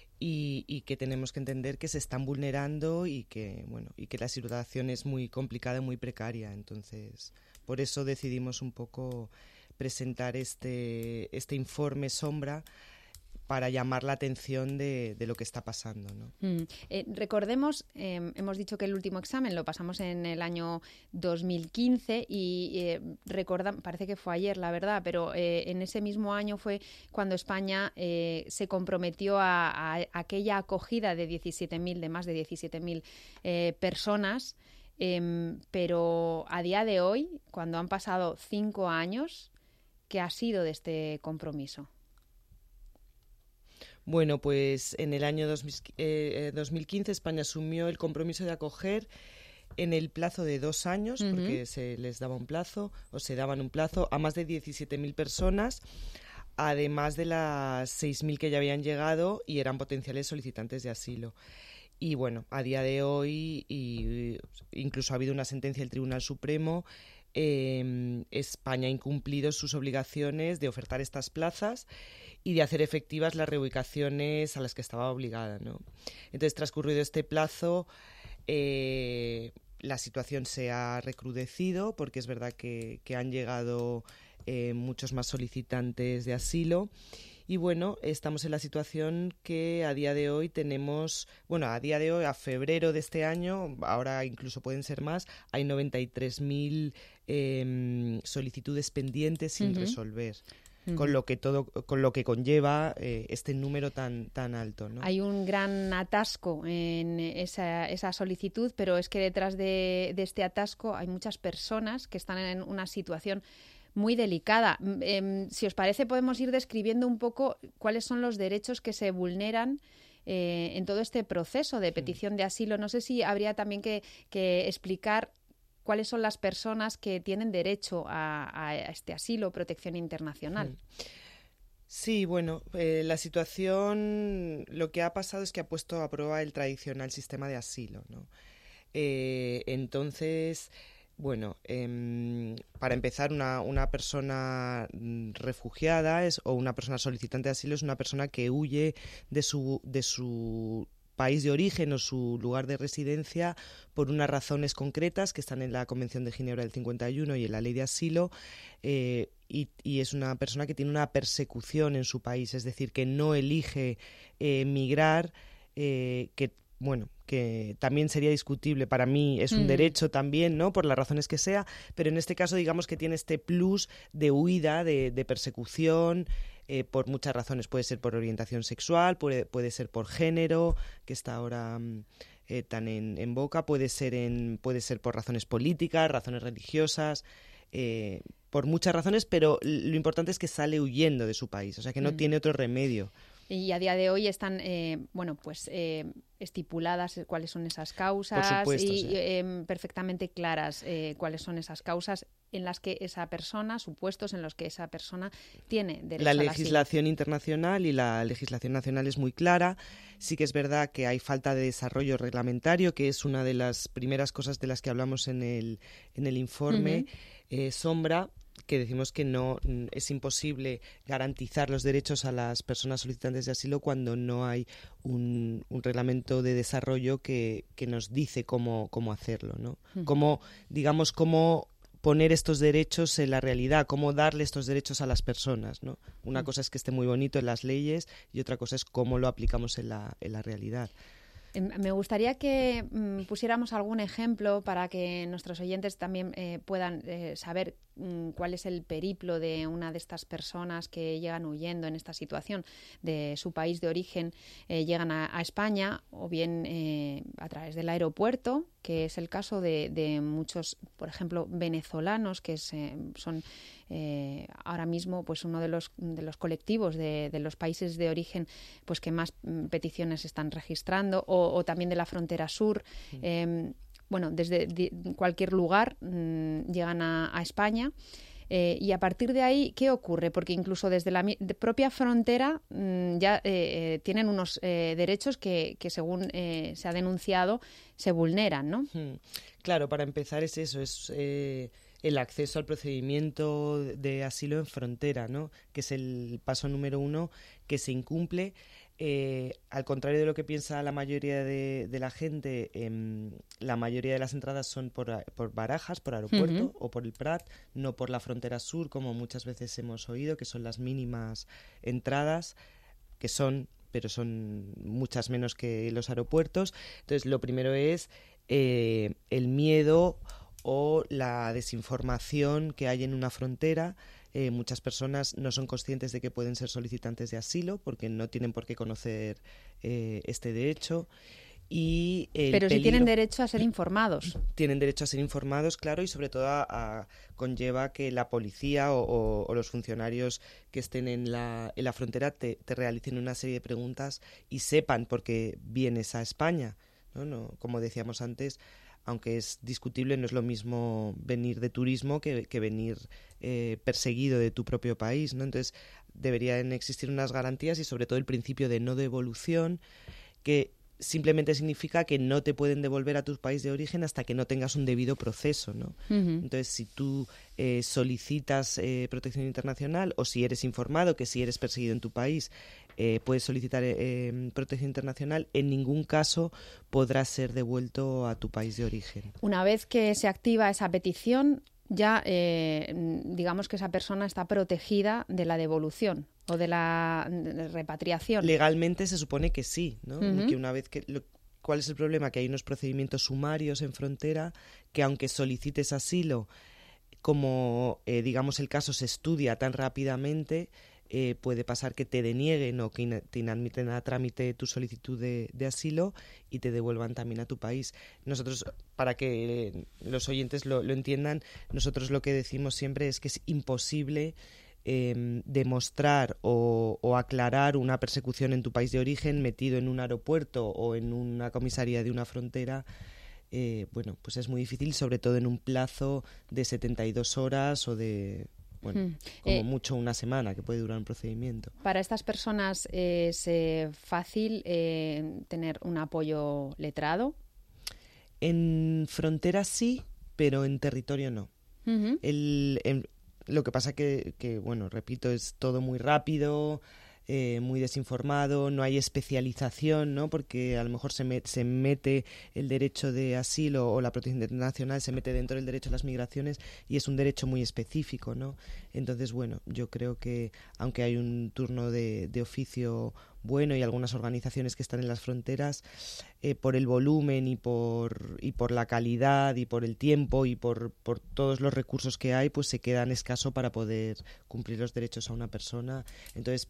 y, y que tenemos que entender que se están vulnerando y que, bueno, y que la situación es muy complicada y muy precaria. Entonces, por eso decidimos un poco presentar este, este informe sombra para llamar la atención de, de lo que está pasando, ¿no?
Mm. Eh, recordemos, eh, hemos dicho que el último examen lo pasamos en el año dos mil quince y eh, recorda- parece que fue ayer, la verdad, pero eh, en ese mismo año fue cuando España eh, se comprometió a, a aquella acogida de diecisiete mil, de más de diecisiete mil eh, personas, em, pero a día de hoy, cuando han pasado cinco años, ¿qué ha sido de este compromiso?
Bueno, pues en el año dos mil, eh, dos mil quince España asumió el compromiso de acoger en el plazo de dos años,
Ujú.
porque se les daba un plazo, o se daban un plazo, a más de diecisiete mil personas, además de las seis mil que ya habían llegado y eran potenciales solicitantes de asilo. Y bueno, a día de hoy, y incluso ha habido una sentencia del Tribunal Supremo, eh, España ha incumplido sus obligaciones de ofertar estas plazas y de hacer efectivas las reubicaciones a las que estaba obligada, ¿no? Entonces, transcurrido este plazo, eh, la situación se ha recrudecido, porque es verdad que, que han llegado eh, muchos más solicitantes de asilo. Y bueno, estamos en la situación que a día de hoy tenemos, bueno, a día de hoy, a febrero de este año, ahora incluso pueden ser más, hay noventa y tres mil eh, solicitudes pendientes sin
Ujú.
resolver.
Ujú.
Con lo que todo, con lo que conlleva eh, este número tan tan alto, ¿no?
Hay un gran atasco en esa, esa solicitud, pero es que detrás de, de este atasco hay muchas personas que están en una situación muy delicada. Mm, em, si os parece, podemos ir describiendo un poco cuáles son los derechos que se vulneran eh, en todo este proceso de petición de asilo. No sé si habría también que, que explicar cuáles son las personas que tienen derecho a, a este asilo o protección internacional.
Mm. Sí, bueno, eh, la situación, lo que ha pasado es que ha puesto a prueba el tradicional sistema de asilo, ¿no? Eh, entonces, Bueno, eh, para empezar, una, una persona refugiada es, o una persona solicitante de asilo es una persona que huye de su, de su país de origen o su lugar de residencia por unas razones concretas que están en la Convención de Ginebra del cincuenta y uno y en la Ley de Asilo, eh, y, y es una persona que tiene una persecución en su país, es decir, que no elige eh, migrar, eh, que bueno, que también sería discutible, para mí es un mm. derecho también, ¿no? Por las razones que sea, pero en este caso digamos que tiene este plus de huida, de, de persecución, eh, por muchas razones. Puede ser por orientación sexual, puede, puede ser por género, que está ahora eh, tan en, en boca, puede ser, en, puede ser por razones políticas, razones religiosas, eh, por muchas razones, pero lo importante es que sale huyendo de su país, o sea que no mm. tiene otro remedio.
Y a día de hoy están, eh, bueno, pues eh, estipuladas cuáles son esas causas.
Por supuesto,
y
sí.
eh, perfectamente claras eh, cuáles son esas causas en las que esa persona, supuestos en los que esa persona tiene derecho
la
al asilo.
La legislación internacional y la legislación nacional es muy clara. Sí que es verdad que hay falta de desarrollo reglamentario, que es una de las primeras cosas de las que hablamos en el, en el informe uh-huh. eh, Sombra, que decimos que no es imposible garantizar los derechos a las personas solicitantes de asilo cuando no hay un, un reglamento de desarrollo que, que nos dice cómo, cómo hacerlo, ¿no? Uh-huh. Cómo, digamos, cómo poner estos derechos en la realidad, cómo darle estos derechos a las personas, ¿no? Una uh-huh. cosa es que esté muy bonito en las leyes y otra cosa es cómo lo aplicamos en la, en la realidad.
Me gustaría que mm, pusiéramos algún ejemplo para que nuestros oyentes también eh, puedan eh, saber mm, cuál es el periplo de una de estas personas que llegan huyendo en esta situación de su país de origen, eh, llegan a, a España o bien eh, a través del aeropuerto, que es el caso de, de muchos, por ejemplo, venezolanos que se, son eh, ahora mismo pues uno de los de los colectivos de, de los países de origen pues que más mm, peticiones están registrando, o, o también de la frontera sur. Sí. Eh, bueno, desde de cualquier lugar mmm, llegan a, a España. Eh, y a partir de ahí, ¿qué ocurre? Porque incluso desde la mi- de propia frontera mmm, ya eh, tienen unos eh, derechos que, que según eh, se ha denunciado, se vulneran, ¿no?
Claro, para empezar es eso, es eh, el acceso al procedimiento de asilo en frontera, ¿no? Que es el paso número uno que se incumple. Eh, al contrario de lo que piensa la mayoría de, de la gente, eh, la mayoría de las entradas son por, por Barajas, por aeropuerto, uh-huh. o por el Prat, no por la frontera sur, como muchas veces hemos oído, que son las mínimas entradas, que son, pero son muchas menos que los aeropuertos. Entonces, lo primero es eh, el miedo o la desinformación que hay en una frontera. Eh, muchas personas no son conscientes de que pueden ser solicitantes de asilo porque no tienen por qué conocer eh, este derecho. Y el
Pero
peligro,
sí tienen derecho a ser informados.
Tienen derecho a ser informados, claro, y sobre todo a, a, conlleva que la policía o, o, o los funcionarios que estén en la, en la frontera te, te realicen una serie de preguntas y sepan por qué vienes a España, ¿no? No, como decíamos antes, aunque es discutible, no es lo mismo venir de turismo que, que venir eh, perseguido de tu propio país, ¿no? Entonces, deberían existir unas garantías y sobre todo el principio de no devolución, que simplemente significa que no te pueden devolver a tu país de origen hasta que no tengas un debido proceso, ¿no? Uh-huh. Entonces, si tú eh, solicitas eh, protección internacional o si eres informado que si eres perseguido en tu país eh, puedes solicitar eh, protección internacional, en ningún caso podrás ser devuelto a tu país de origen.
Una vez que se activa esa petición, ya eh, digamos que esa persona está protegida de la devolución o de la de repatriación.
Legalmente se supone que sí, ¿no?
Uh-huh.
Que una vez que lo, ¿cuál es el problema? Que hay unos procedimientos sumarios en frontera que aunque solicites asilo, como eh, digamos el caso se estudia tan rápidamente, eh, puede pasar que te denieguen o que in- te inadmiten a trámite tu solicitud de, de asilo y te devuelvan también a tu país. Nosotros, para que eh, los oyentes lo, lo entiendan, nosotros lo que decimos siempre es que es imposible Eh, demostrar o, o aclarar una persecución en tu país de origen metido en un aeropuerto o en una comisaría de una frontera. Eh, bueno, pues es muy difícil, sobre todo en un plazo de setenta y dos horas o de, bueno, hmm. como eh, mucho una semana que puede durar un procedimiento.
Para estas personas es eh, fácil eh, tener un apoyo letrado.
En fronteras sí, pero en territorio no.
Ujú.
El, el- lo que pasa que, que, bueno, repito, es todo muy rápido, eh, muy desinformado, no hay especialización, ¿no? Porque a lo mejor se, me- se mete el derecho de asilo o la protección internacional, se mete dentro del derecho a las migraciones y es un derecho muy específico, ¿no? Entonces, bueno, yo creo que aunque hay un turno de, de oficio bueno y algunas organizaciones que están en las fronteras, eh, por el volumen y por, y por la calidad y por el tiempo y por, por todos los recursos que hay, pues se quedan escaso para poder cumplir los derechos a una persona. Entonces,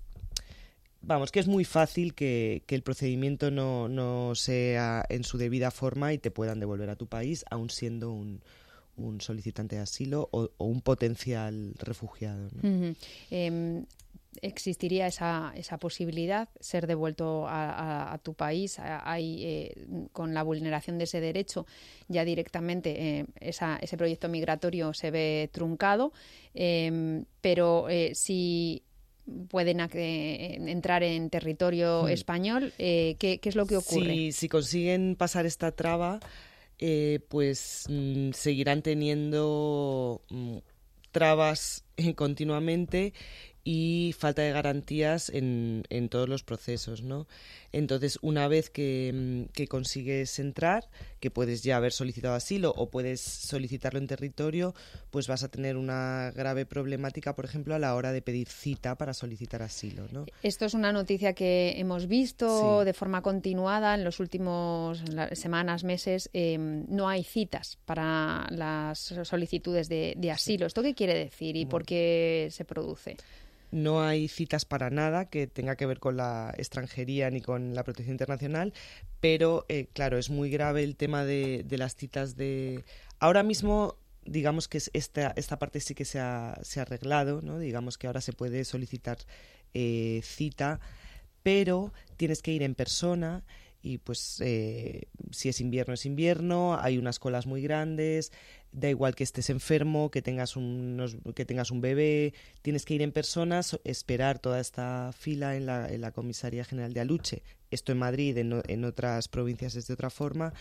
vamos, que es muy fácil que, que el procedimiento no, no sea en su debida forma y te puedan devolver a tu país, aun siendo un, un solicitante de asilo o, o un potencial refugiado, ¿no?
Ujú. Em, ¿Existiría esa, esa posibilidad, ser devuelto a, a- a tu país? A- Hay, eh, con la vulneración de ese derecho, ya directamente eh, esa- ese proyecto migratorio se ve truncado, em, pero eh, si pueden ac- eh, entrar en territorio
Hmm.
español, eh, ¿qué, qué es lo que ocurre?
Si, si consiguen pasar esta traba, eh, pues mm, seguirán teniendo mm, trabas eh, continuamente y falta de garantías en, en todos los procesos, ¿no? Entonces, una vez que, mm, que consigues entrar, que puedes ya haber solicitado asilo o puedes solicitarlo en territorio, pues vas a tener una grave problemática, por ejemplo, a la hora de pedir cita para solicitar asilo, ¿no?
Esto es una noticia que hemos visto
Sí.
de forma continuada en los últimos la- semanas, meses. Eh, no hay citas para las solicitudes de, de asilo. ¿Esto qué quiere decir y por qué se produce?
No hay citas para nada que tenga que ver con la extranjería ni con la protección internacional, pero eh, claro, es muy grave el tema de, de las citas de... Ahora mismo, digamos que es esta, esta parte sí que se ha, se ha arreglado, ¿no? Digamos que ahora se puede solicitar eh, cita, pero tienes que ir en persona y pues eh, si es invierno es invierno, hay unas colas muy grandes, da igual que estés enfermo, que tengas, unos, que tengas un bebé, tienes que ir en persona, so- esperar toda esta fila en la, en la Comisaría General de Aluche. Esto en Madrid, en, o- en otras provincias es de otra forma.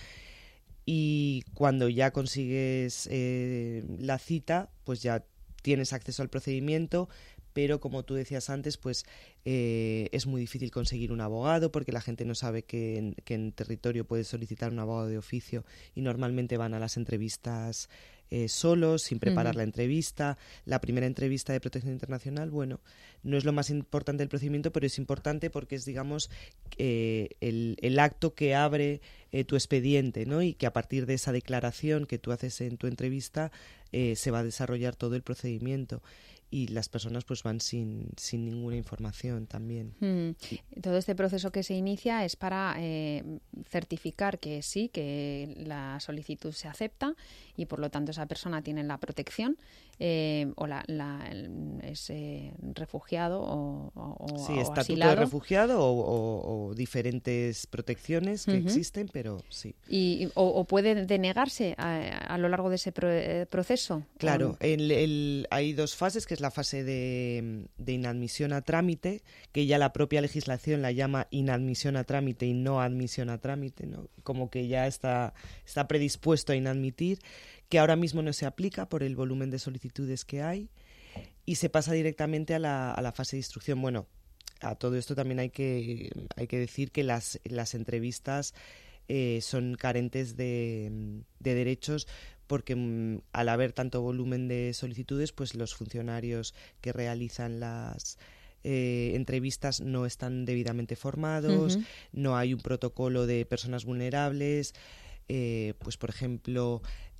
Y cuando ya consigues eh, la cita, pues ya tienes acceso al procedimiento, pero como tú decías antes, pues eh, es muy difícil conseguir un abogado porque la gente no sabe que en, que en territorio puedes solicitar un abogado de oficio y normalmente van a las entrevistas eh, solos, sin preparar
Ujú.
la entrevista. La primera entrevista de protección internacional, bueno, no es lo más importante del procedimiento, pero es importante porque es, digamos, eh, el, el acto que abre eh, tu expediente, ¿no? Y que a partir de esa declaración que tú haces en tu entrevista eh, se va a desarrollar todo el procedimiento. Y las personas pues van sin, sin ninguna información también.
Mm. Todo este proceso que se inicia es para eh, certificar que sí, que la solicitud se acepta y por lo tanto esa persona tiene la protección eh, o la, la- el- es eh, refugiado o, o, o-
Sí,
o
estatuto
asilado.
de refugiado o, o- o diferentes protecciones que
Ujú.
existen, pero sí.
Y, o, o puede denegarse a, a lo largo de ese pro- eh, proceso.
Claro,
O-
el, el- hay dos fases, que es la fase de, de inadmisión a trámite, que ya la propia legislación la llama inadmisión a trámite y no admisión a trámite, ¿no? Como que ya está, está predispuesto a inadmitir, que ahora mismo no se aplica por el volumen de solicitudes que hay, y se pasa directamente a la, a la fase de instrucción. Bueno, a todo esto también hay que, hay que decir que las, las entrevistas eh, son carentes de, de derechos porque mm, al haber tanto volumen de solicitudes, pues los funcionarios que realizan las eh, entrevistas no están debidamente formados,
Ujú.
no hay un protocolo de personas vulnerables. Eh, pues por ejemplo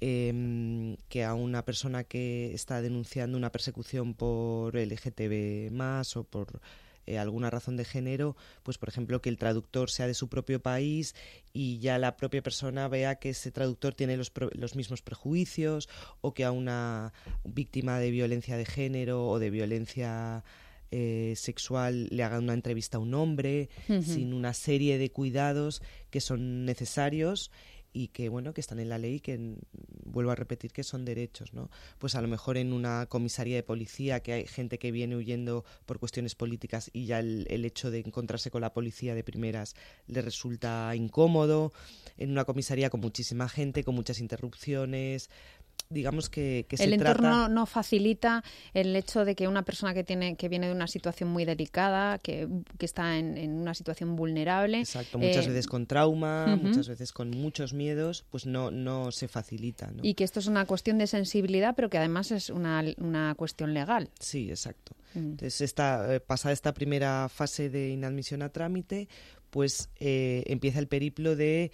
em, que a una persona que está denunciando una persecución por L G T B más o por eh, alguna razón de género, pues por ejemplo que el traductor sea de su propio país y ya la propia persona vea que ese traductor tiene los, pro- los mismos prejuicios, o que a una víctima de violencia de género o de violencia eh, sexual le hagan una entrevista a un hombre,
Ujú.
sin una serie de cuidados que son necesarios y que bueno que están en la ley, que mm, vuelvo a repetir que son derechos, ¿no? Pues a lo mejor en una comisaría de policía, que hay gente que viene huyendo por cuestiones políticas y ya el, el hecho de encontrarse con la policía de primeras le resulta incómodo, en una comisaría con muchísima gente, con muchas interrupciones, digamos que, que
el
se
entorno
trata...
no facilita el hecho de que una persona que tiene que viene de una situación muy delicada, que, que está en, en una situación vulnerable...
Exacto, muchas
eh,
veces con trauma,
uh-huh.
muchas veces con muchos miedos, pues no, no se facilita, ¿no?
Y que esto es una cuestión de sensibilidad, pero que además es una, una cuestión legal.
Sí, exacto.
Mm.
Entonces, esta, eh, pasada esta primera fase de inadmisión a trámite, pues eh, empieza el periplo de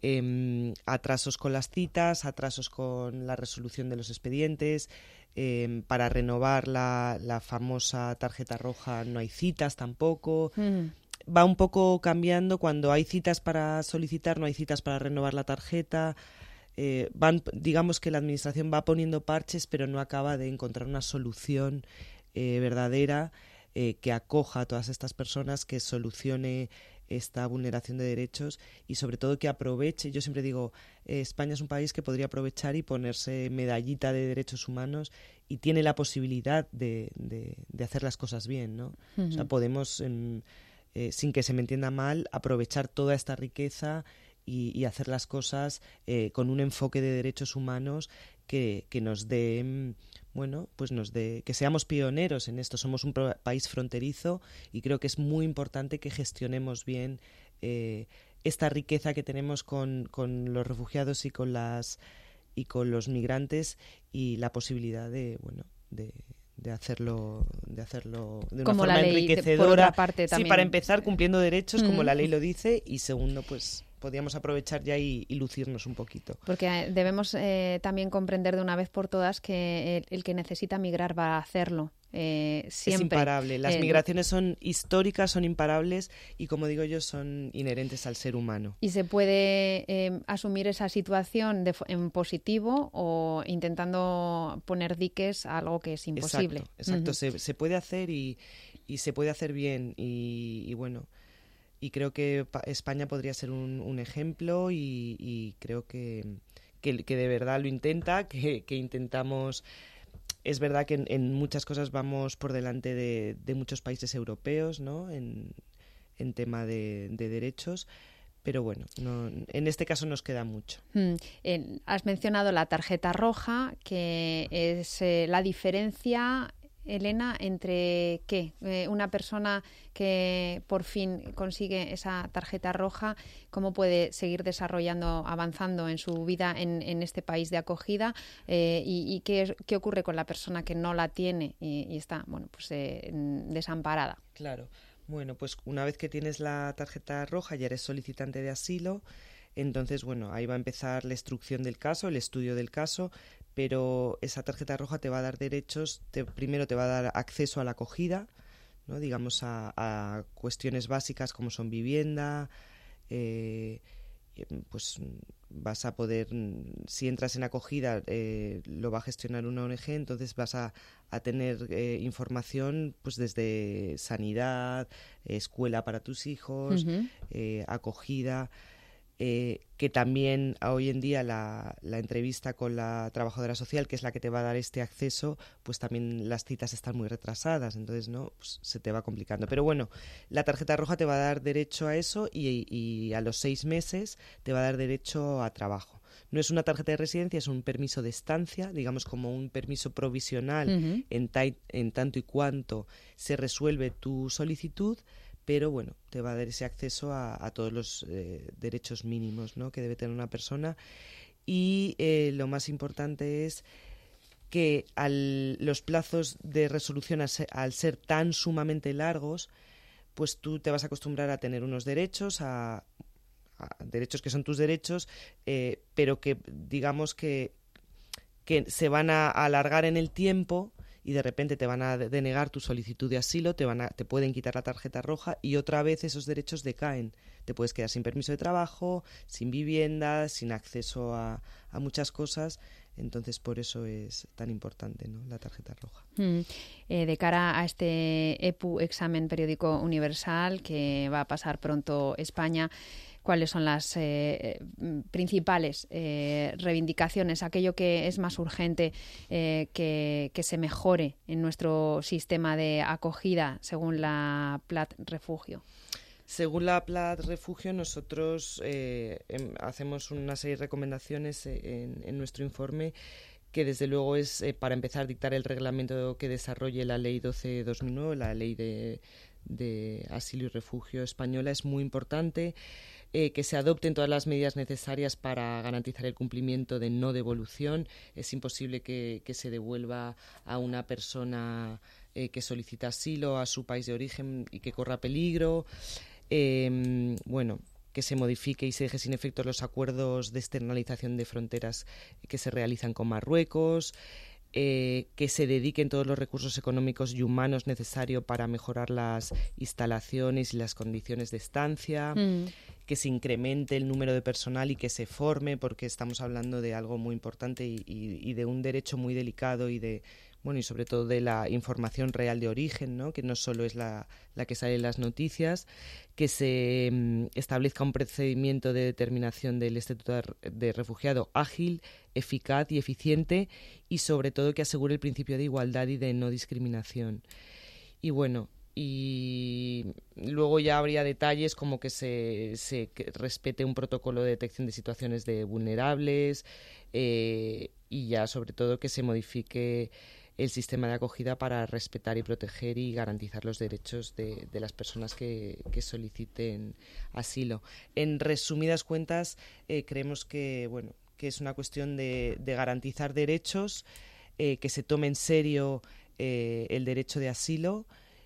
eh, atrasos con las citas, atrasos con la resolución de los expedientes. Eh, para renovar la, la famosa tarjeta roja no hay citas tampoco.
Mm.
Va un poco cambiando. Cuando hay citas para solicitar, no hay citas para renovar la tarjeta. Eh, van, digamos que la administración va poniendo parches, pero no acaba de encontrar una solución eh, verdadera eh, que acoja a todas estas personas, que solucione esta vulneración de derechos y sobre todo que aproveche. Yo siempre digo, eh, España es un país que podría aprovechar y ponerse medallita de derechos humanos y tiene la posibilidad de, de, de hacer las cosas bien, ¿no? Uh-huh. O sea, podemos, eh, eh, sin que se me entienda mal, aprovechar toda esta riqueza y, y hacer las cosas eh, con un enfoque de derechos humanos que, que nos dé, bueno, pues nos dé, que seamos pioneros en esto. Somos un pro- país fronterizo y creo que es muy importante que gestionemos bien eh, esta riqueza que tenemos con, con los refugiados y con las y con los migrantes y la posibilidad de, bueno, de de hacerlo de hacerlo de una
como
forma
la ley,
enriquecedora.
Por otra parte, también.
Sí, para empezar cumpliendo derechos, como
Mm.
la ley lo dice, y segundo, pues podríamos aprovechar ya y, y lucirnos un poquito.
Porque debemos eh, también comprender de una vez por todas que el, el que necesita migrar va a hacerlo. Eh, siempre.
Es imparable. Las
eh,
migraciones son históricas, son imparables y, como digo yo, son inherentes al ser humano.
Y se puede eh, asumir esa situación de, en positivo o intentando poner diques a algo que es imposible.
Exacto, exacto.
Uh-huh.
Se, se puede hacer y, y se puede hacer bien y, y bueno... Y creo que España podría ser un, un ejemplo y, y creo que, que, que de verdad lo intenta, que, que intentamos... Es verdad que en, en muchas cosas vamos por delante de, de muchos países europeos, ¿no? En, en tema de, de derechos, pero bueno, no, en este caso nos queda mucho.
Mm. Eh, has mencionado la tarjeta roja, que es eh, la diferencia... Elena, entre qué, eh, una persona que por fin consigue esa tarjeta roja, cómo puede seguir desarrollando, avanzando en su vida en, en este país de acogida eh, y, y qué, qué ocurre con la persona que no la tiene y, y está, bueno, pues eh, desamparada.
Claro. Bueno, pues una vez que tienes la tarjeta roja ya eres solicitante de asilo. Entonces, bueno, ahí va a empezar la instrucción del caso, el estudio del caso, pero esa tarjeta roja te va a dar derechos, te, primero te va a dar acceso a la acogida, ¿no? Digamos a, a cuestiones básicas como son vivienda, eh, pues vas a poder, si entras en acogida, eh, lo va a gestionar una O N G, entonces vas a, a tener eh, información pues desde sanidad, eh, escuela para tus hijos, uh-huh. eh, acogida... Eh, que también hoy en día la, la entrevista con la trabajadora social, que es la que te va a dar este acceso, pues también las citas están muy retrasadas, entonces no, pues se te va complicando. Pero bueno, la tarjeta roja te va a dar derecho a eso y, y a los seis meses te va a dar derecho a trabajo. No es una tarjeta de residencia, es un permiso de estancia, digamos como un permiso provisional uh-huh. en, ta- en tanto y cuanto se resuelve tu solicitud, pero bueno, te va a dar ese acceso a, a todos los eh, derechos mínimos, ¿no?, que debe tener una persona. Y eh, lo más importante es que al, los plazos de resolución, al ser, al ser tan sumamente largos, pues tú te vas a acostumbrar a tener unos derechos, a, a derechos que son tus derechos, eh, pero que digamos que, que se van a, a alargar en el tiempo. Y de repente te van a denegar tu solicitud de asilo, te van a, te pueden quitar la tarjeta roja y otra vez esos derechos decaen. Te puedes quedar sin permiso de trabajo, sin vivienda, sin acceso a, a muchas cosas. Entonces, por eso es tan importante, ¿no?, la tarjeta roja.
Mm. Eh, de cara a este E P U, Examen Periódico Universal, que va a pasar pronto España, ¿cuáles son las eh, principales eh, reivindicaciones, aquello que es más urgente eh, que, que se mejore en nuestro sistema de acogida según la Plat Refugio?
Según la Plat Refugio, nosotros eh, hacemos una serie de recomendaciones en, en nuestro informe que desde luego es, eh, para empezar, dictar el reglamento que desarrolle la Ley doce barra dos mil nueve, la Ley de, de Asilo y Refugio española, es muy importante. Eh, que se adopten todas las medidas necesarias para garantizar el cumplimiento de no devolución. Es imposible que, que se devuelva a una persona eh, que solicita asilo a su país de origen y que corra peligro. Eh, bueno, que se modifique y se deje sin efecto los acuerdos de externalización de fronteras que se realizan con Marruecos. Eh, que se dediquen todos los recursos económicos y humanos necesarios para mejorar las instalaciones y las condiciones de estancia, mm. que se incremente el número de personal y que se forme, porque estamos hablando de algo muy importante y, y, y de un derecho muy delicado y de bueno y sobre todo de la información real de origen, ¿no? Que no solo es la, la que sale en las noticias, que se mm, establezca un procedimiento de determinación del estatuto de refugiado ágil, eficaz y eficiente, y sobre todo que asegure el principio de igualdad y de no discriminación. Y bueno, y luego ya habría detalles como que se, se que respete un protocolo de detección de situaciones de vulnerables, eh, y ya sobre todo que se modifique el sistema de acogida para respetar y proteger y garantizar los derechos de, de las personas que, que soliciten asilo. En resumidas cuentas, eh, creemos que bueno que es una cuestión de, de garantizar derechos, eh, que se tome en serio eh, el derecho de asilo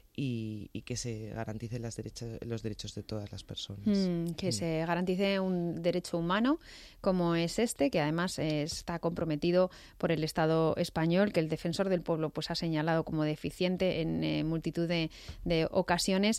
y, y que se garanticen las derechos, los derechos de todas las personas.
Mm, que mm. se garantice un derecho humano como es este, que además eh, está comprometido por el Estado español, que el Defensor del Pueblo pues ha señalado como deficiente en eh, multitud de, de ocasiones.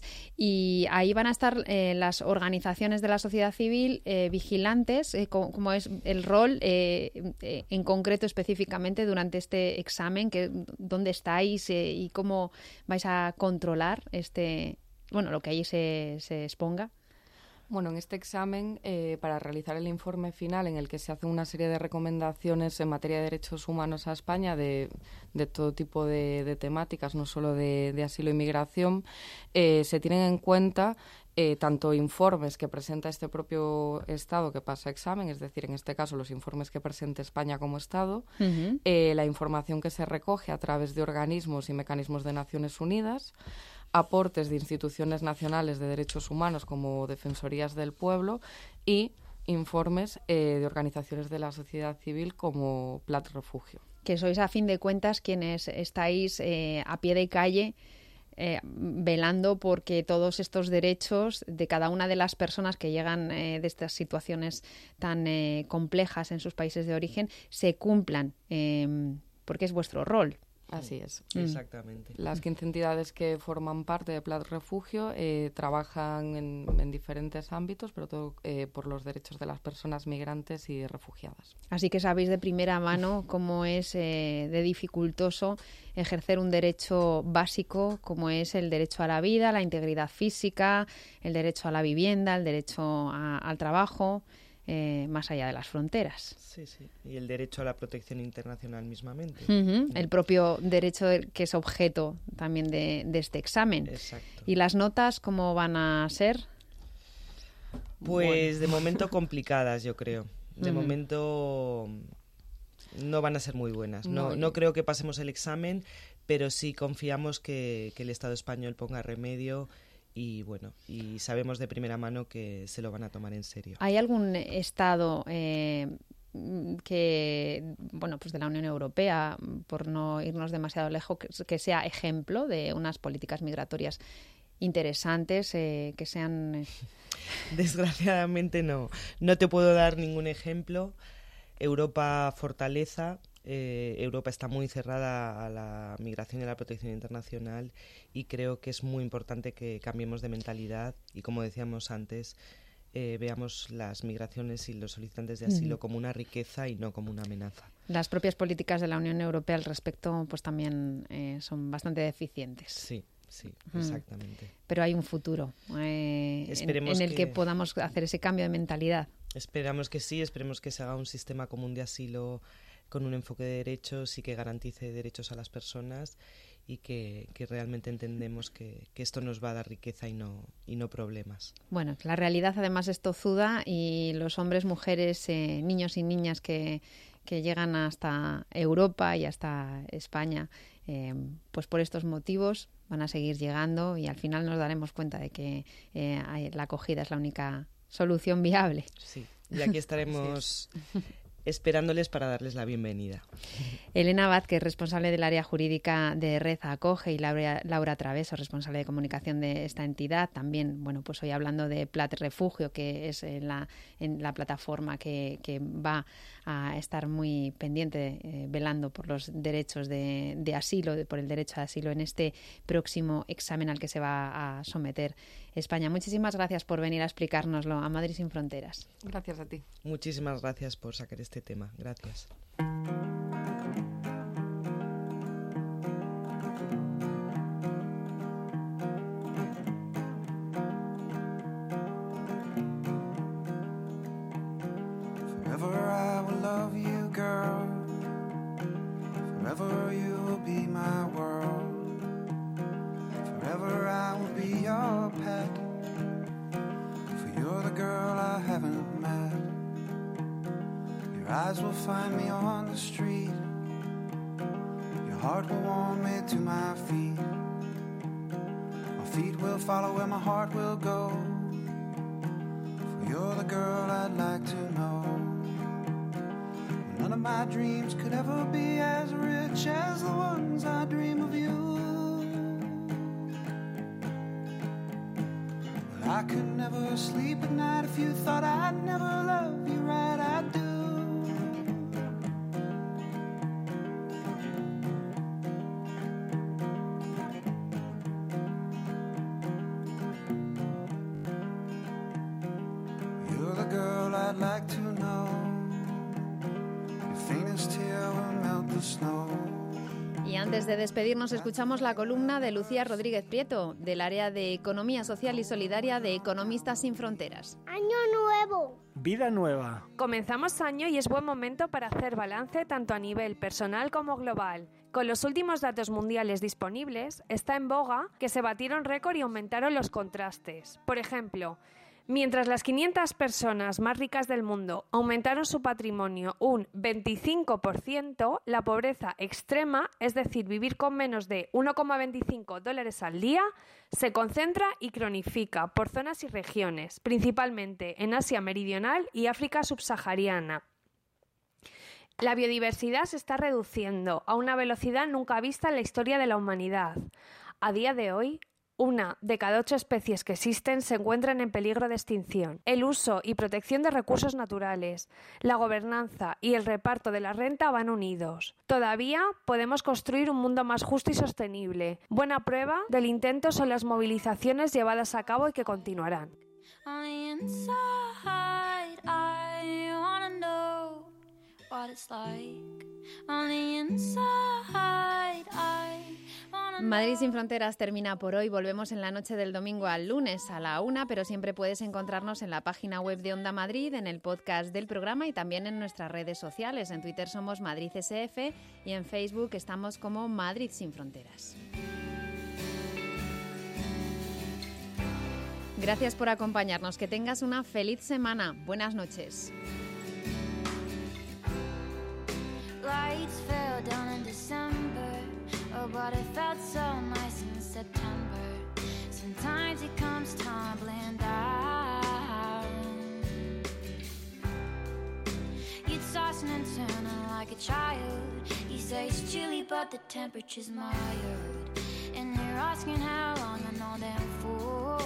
Y ahí van a estar eh, las organizaciones de la sociedad civil eh, vigilantes, eh, como, como es el rol eh, eh, en concreto específicamente durante este examen, que dónde estáis eh, y cómo vais a controlar este, bueno, lo que ahí se, se exponga.
Bueno, en este examen, eh, para realizar el informe final en el que se hace una serie de recomendaciones en materia de derechos humanos a España de, de todo tipo de, de temáticas, no solo de, de asilo y migración, eh, se tienen en cuenta eh, tanto informes que presenta este propio Estado que pasa examen, es decir, en este caso los informes que presente España como Estado, uh-huh. eh, la información que se recoge a través de organismos y mecanismos de Naciones Unidas, aportes de instituciones nacionales de derechos humanos como Defensorías del Pueblo y informes eh, de organizaciones de la sociedad civil como Plat Refugio.
Que sois a fin de cuentas quienes estáis eh, a pie de calle eh, velando porque todos estos derechos de cada una de las personas que llegan eh, de estas situaciones tan eh, complejas en sus países de origen se cumplan, eh, porque es vuestro rol.
Así es.
Exactamente.
Las quince entidades que forman parte de Plat Refugio eh, trabajan en, en diferentes ámbitos, pero todo eh, por los derechos de las personas migrantes y refugiadas.
Así que sabéis de primera mano cómo es eh, de dificultoso ejercer un derecho básico como es el derecho a la vida, la integridad física, el derecho a la vivienda, el derecho a, al trabajo, Eh, más allá de las fronteras.
Sí, sí. Y el derecho a la protección internacional mismamente.
Uh-huh. El propio derecho que es objeto también de, de este examen.
Exacto.
¿Y las notas cómo van a ser?
Pues
bueno.
de momento complicadas, yo creo. De
uh-huh.
momento no van a ser muy buenas. No, no, no creo que pasemos el examen, pero sí confiamos que, que el Estado español ponga remedio. Y bueno, y sabemos de primera mano que se lo van a tomar en serio.
¿Hay algún estado eh, que, bueno, pues de la Unión Europea, por no irnos demasiado lejos, que, que sea ejemplo de unas políticas migratorias interesantes, eh, que sean... Eh...
Desgraciadamente no. No te puedo dar ningún ejemplo. Europa fortaleza. Eh, Europa está muy cerrada a la migración y a la protección internacional y creo que es muy importante que cambiemos de mentalidad y, como decíamos antes, eh, veamos las migraciones y los solicitantes de asilo uh-huh. como una riqueza y no como una amenaza.
Las propias políticas de la Unión Europea al respecto pues también eh, son bastante deficientes.
Sí. Sí, exactamente.
Pero hay un futuro eh, en, en el que... que podamos hacer ese cambio de mentalidad.
Esperamos que sí, esperemos que se haga un sistema común de asilo con un enfoque de derechos y que garantice derechos a las personas y que, que realmente entendemos que, que esto nos va a dar riqueza y no, y no problemas.
Bueno, la realidad además es tozuda y los hombres, mujeres, eh, niños y niñas que, que llegan hasta Europa y hasta España, eh, pues por estos motivos van a seguir llegando y al final nos daremos cuenta de que eh, la acogida es la única solución viable.
Sí, y aquí estaremos esperándoles para darles la bienvenida.
Elena Vázquez, responsable del área jurídica de Red Acoge, y Laura, Laura Traveso, responsable de comunicación de esta entidad. También, bueno, pues hoy hablando de Plat Refugio, que es en la, en la plataforma que, que va a estar muy pendiente, eh, velando por los derechos de, de asilo, de, por el derecho de asilo en este próximo examen al que se va a someter España. Muchísimas gracias por venir a explicárnoslo a Madrid sin Fronteras.
Gracias a ti.
Muchísimas gracias por sacar este tema. Gracias.
Forever I will love you, girl. Forever you will be my world. Forever I will be your pet. For you're the girl I haven't met. Your eyes will find me on the street. Your heart will warm me to my feet. My feet will follow where my heart will go. For you're the girl I'd like to know. None of my dreams could ever be as rich as the ones I dream of you. But I could never sleep at night if you thought I'd never love you right, I do. You're the girl I'd like to know.
Y antes de despedirnos, escuchamos la columna de Lucía Rodríguez Prieto, del área de Economía Social y Solidaria de Economistas Sin Fronteras.
Año nuevo.
Vida nueva.
Comenzamos año y es buen momento para hacer balance tanto a nivel personal como global. Con los últimos datos mundiales disponibles, está en boga que se batieron récord y aumentaron los contrastes. Por ejemplo, mientras las quinientas personas más ricas del mundo aumentaron su patrimonio un veinticinco por ciento, la pobreza extrema, es decir, vivir con menos de uno coma veinticinco dólares al día, se concentra y cronifica por zonas y regiones, principalmente en Asia Meridional y África subsahariana. La biodiversidad se está reduciendo a una velocidad nunca vista en la historia de la humanidad. A día de hoy, una de cada ocho especies que existen se encuentran en peligro de extinción. El uso y protección de recursos naturales, la gobernanza y el reparto de la renta van unidos. Todavía podemos construir un mundo más justo y sostenible. Buena prueba del intento son las movilizaciones llevadas a cabo y que continuarán.
Madrid sin Fronteras termina por hoy. Volvemos en la noche del domingo al lunes a la una, pero siempre puedes encontrarnos en la página web de Onda Madrid, en el podcast del programa y también en nuestras redes sociales. En Twitter somos Madrid S F y en Facebook estamos como Madrid sin Fronteras. Gracias por acompañarnos. Que tengas una feliz semana. Buenas noches.
Lights fell down in December. Oh, but it felt so nice in September. Sometimes it comes tumbling down. You're tossing and turning like a child. You say it's chilly, but the temperature's mild. And you're asking how long I know them for.